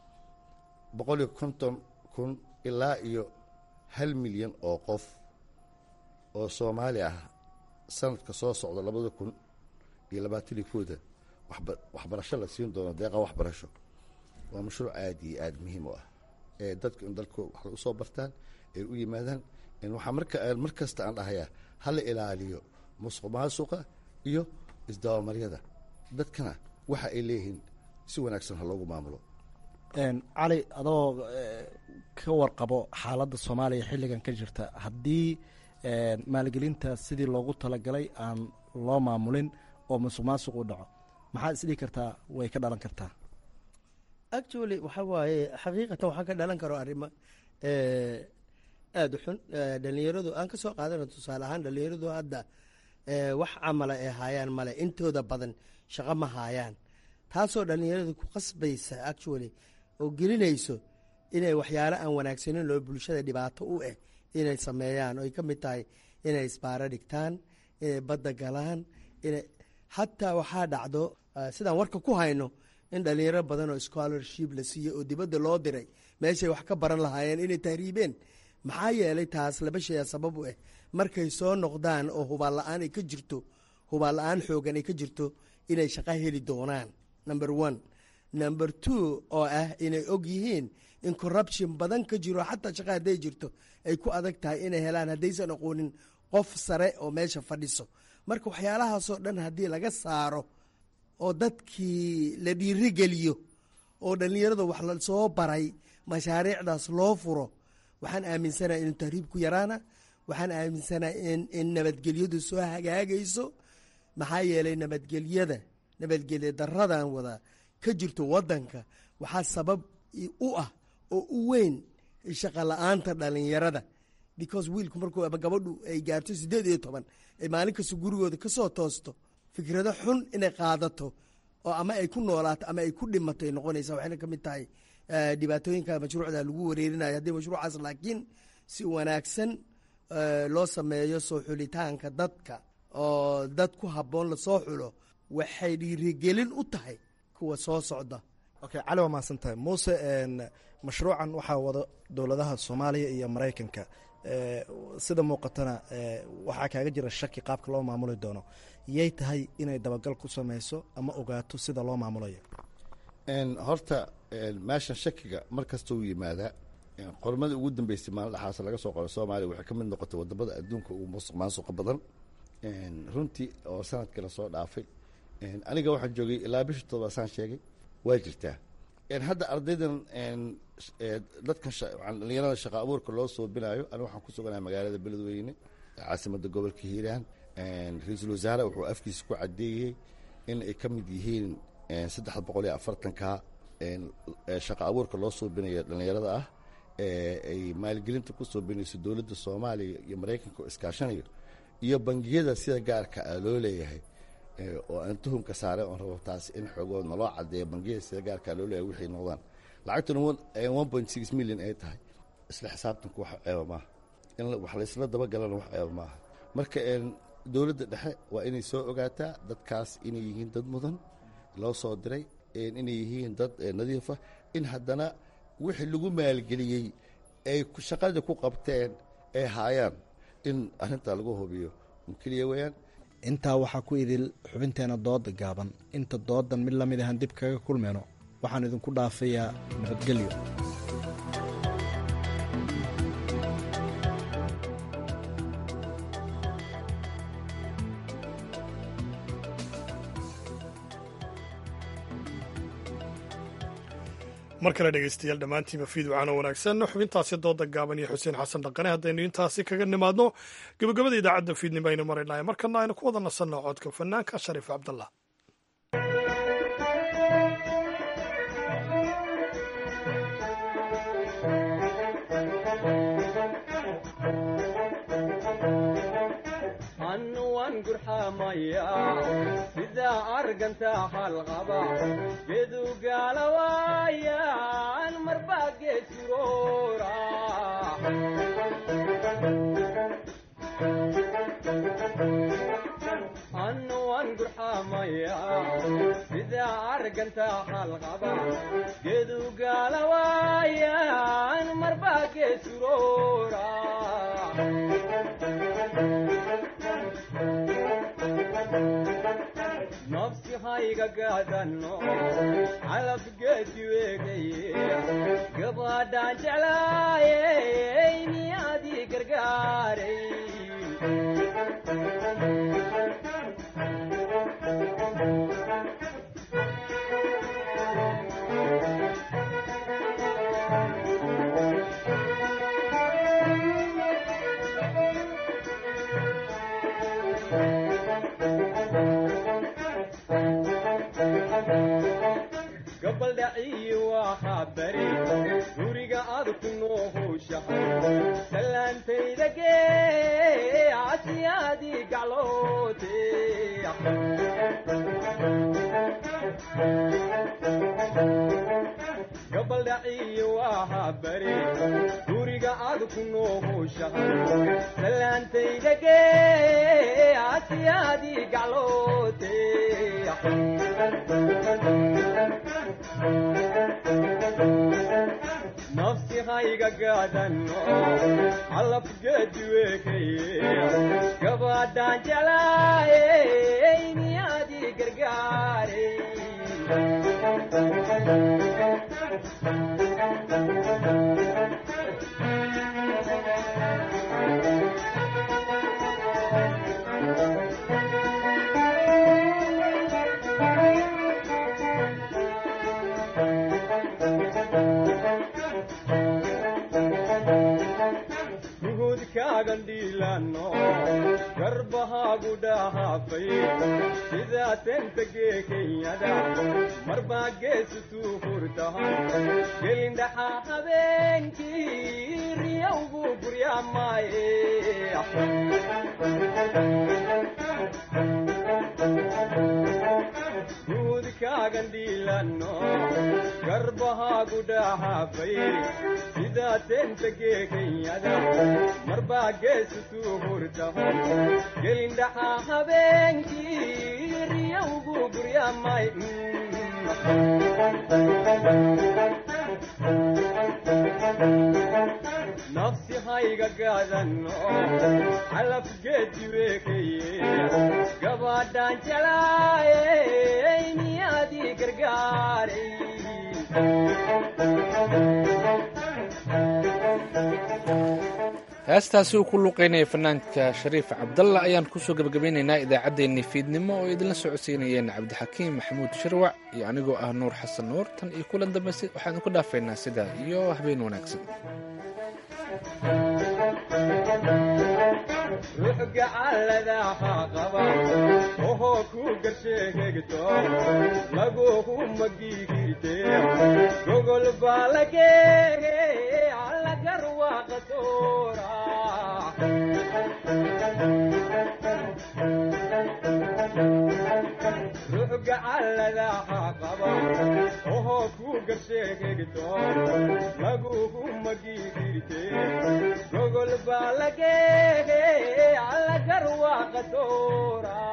150,000 ilaa iyo 1 milyan oo qof oo soomaali ah sanadka soo socda 2021 waxbarasho la siin doono deeqa waxbarasho waa mashruuc aad iyo aad muhiim u ah dadku in dalku wax u soo bartaan ay u yimaadaan waxaa mar kasta aan dhahayaa hala ilaaliyo musuq maasuqa iyo isdabamaryada dadkana waxa ay leeyihiin si wanaagsan ha loogu maamulo cali adoo ka warqabo xaaladda soomaaliya xilligan ka jirta haddii maalgelinta sidii loogu talagalay aan loo maamulin oo musuq maasuq u dhaco maxaad isdhihi kartaa way ka dhalan kartaa actually waxa waaye xaqiiqatan waxaa ka dhalan karo arrimo aada u xun dhalinyaradu aan ka soo qaadano tusaale ahaan dhalinyaradu hadda wax camala ay haayaan male intooda badan shaqo ma haayaan taasoo dhalinyaradu ku qasbaysa actually oo gelinayso inay waxyaalo aan wanaagsanin loo bulshada dhibaato u ah inay sameeyaan oo ay ka mid tahay inay isbaaro dhigtaan inay badda galaan inay xataa waxaa dhacdo sidaan warka ku hayno in dhalinyaro badan oo scholarship la siiyey oo dibadda loo diray meeshay wax ka baran lahaayeen inay tahriibeen maxaa yeelay taas laba shaya sabab u ah markay soo noqdaan oo hubaal la-aan ay ka jirto hubaal la-aan xoogan ay ka jirto inay shaqo heli doonaan number 1 number 2 oo ah inay og yihiin in corruption badan ka jiro xataa shaqa hadday jirto ay ku adag tahay inay helaan haddaysan aqoonin qof sare oo meesha fadhiso marka waxyaalahaasoo dhan haddii laga saaro oo dadkii la dhiirigeliyo oo dhallinyarada wax la soo baray mashaariicdaas loo furo waxaan aaminsanaha inuu tahriib ku yaraana waxaan aaminsanaha in nabadgelyadu soo hagaagayso maxaa yeelay nabadgelya daradan wada ka jirto wadanka waxaa sabab u ah oo u weyn shaqa la-aanta dhalinyarada because wiilku markuu ama gabadhu ay gaarto 18 ay maalin kasta gurigooda kasoo toosto fikrado xun inay qaadato oo ama ay ku noolaato ama ay ku dhimato ay noqonaysa waxayna ka mid tahay dhibaatooyinka mashruucda lagu wareerinayo haddii mashruucaas laakiin si wanaagsan loo sameeyo soo xulitaanka dadka oo dad ku habboon lasoo xulo waxay dhiirigelin u tahay kuwa soo socda okay cali waa mahadsan tahay muuse mashruucan waxaa wada dowladaha soomaaliya iyo maraykanka sida muuqatana waxaa kaaga jira shaki qaabka loo maamuli doono yay tahay inay dabagal ku sameyso ama ogaato sida loo maamulayo horta meeshan shakiga mar kasta u yimaadaa qormadii ugu dambeysay maalin dhaxaas laga soo qoray soomaaliya waxay ka mid noqotay wadamada adduunka ugu musuq maasuqa badan runtii oo sanadkii lasoo dhaafay aniga waxaan joogay ilaa bishii 7 saan sheegay waa jirtaa hadda ardaydan dadkan dhalinyarada shaqa abuurka loo soobinayo aniga waxaan ku suganahay magaalada beledweyne caasimada gobolka hiiraan ra-iisul wasaare wuxuu afkiisa ku cadeeyey in ay ka mid yihiin 340ka shaqa abuurka loo soobinayo dhalinyarada ah ay maalgelinta ku soobinayso dowladda soomaaliya iyo maraykanka oo iskaashanayo iyo bangiyada sida gaarka ah loo leeyahay oo aan tuhumka saare oon rabo taas in xoogood naloo cadeeyo bangiyada sida gaarka loo leeyahay wixii noqdaan lacagtuna 1.6 milyan ay tahay isla xisaabtanku wax ceeba maaha in wax laysla dabagalana wax ceeb maaha marka dowladda dhexe waa inay soo ogaataa dadkaas inay yihiin dad mudan loo soo diray inay yihiin dad nadiifa in haddana wixii lagu maalgeliyey ay shaqada ku qabteen ay haayaan in arrintaa lagu hubiyo keliya weyaan intaa waxaa ku idil xubinteena dooda gaaban inta doodan mid lamid ahaan dib kaga kulmeyno waxaan idinku dhaafayaa nabadgelyo mar kale dhegaystayaal dhammaantiinba fiidwacano wanaagsan xubintaasi dooda gaaban iyo xuseen xasan dhaqane haddaynu intaasi kaga nimaadno gabagabada idaacadda fiidnimo aynu maraynahay markana aynu ku wada nasanno codka fanaanka shariif cabdallah sida arganta halqaba geedu gaalawayaan marbaa geed suroora annu waan gurxamaya sida arganta halqaba geedu gaalawayaan marbaa geed suroora nafsi hayga gaadano calab geedi weegaye gabadhaan jeclaayey niyaadii gargaaray gabaldhaciyi waxaa bari guriga aad ku noohowshahay salaantayda gee casiyaadii gacloote gabaldhaciyi waxaa bari guriga aad ku noohowshahay salaantayda gee casiyaadii gacloote nafsi hayga gaadano calab geedi weekaye gabadhaan jeclaayey niyaadii gargaaray gandhiilano garbahaagu dhahaafay sidaa tentagee kenyada marbaa geesutuu furtahan gelindhaxaa habeenkii riyawgu guryaamaaye guudkaagandhiilano garbahaagu dhahaafay sidaa tentagee kenyada marbaa geesutuu hurtahan gelindhaxaa habeenkii riyawgu guryaamay nafsi hayga gaadano calab geedi weekaye gabadhaan jeclaayey niyaadii gargaaray heestaasi uu ku luuqeynaya fanaanka shariif cabdalla ayaan kusoo gebagabaynaynaa idaacaddeenni fiidnimo oo idinla socodsiinayeen cabdixakiim maxamuud shirwac iyo anigoo ah nuur xasan nuur tan iyo kulan dambe waxaan idinku dhaafaynaa sidaa iyo habeen wanaagsan ruux gacaladaha qaba ohoo ku garsheegegto laguhu magigirte gogol baa lageege allagarwaaqasoora ruux gacaladaha qaba ohoo ku garsheegegto laguhu magigirte gogol balage alla garwa qatora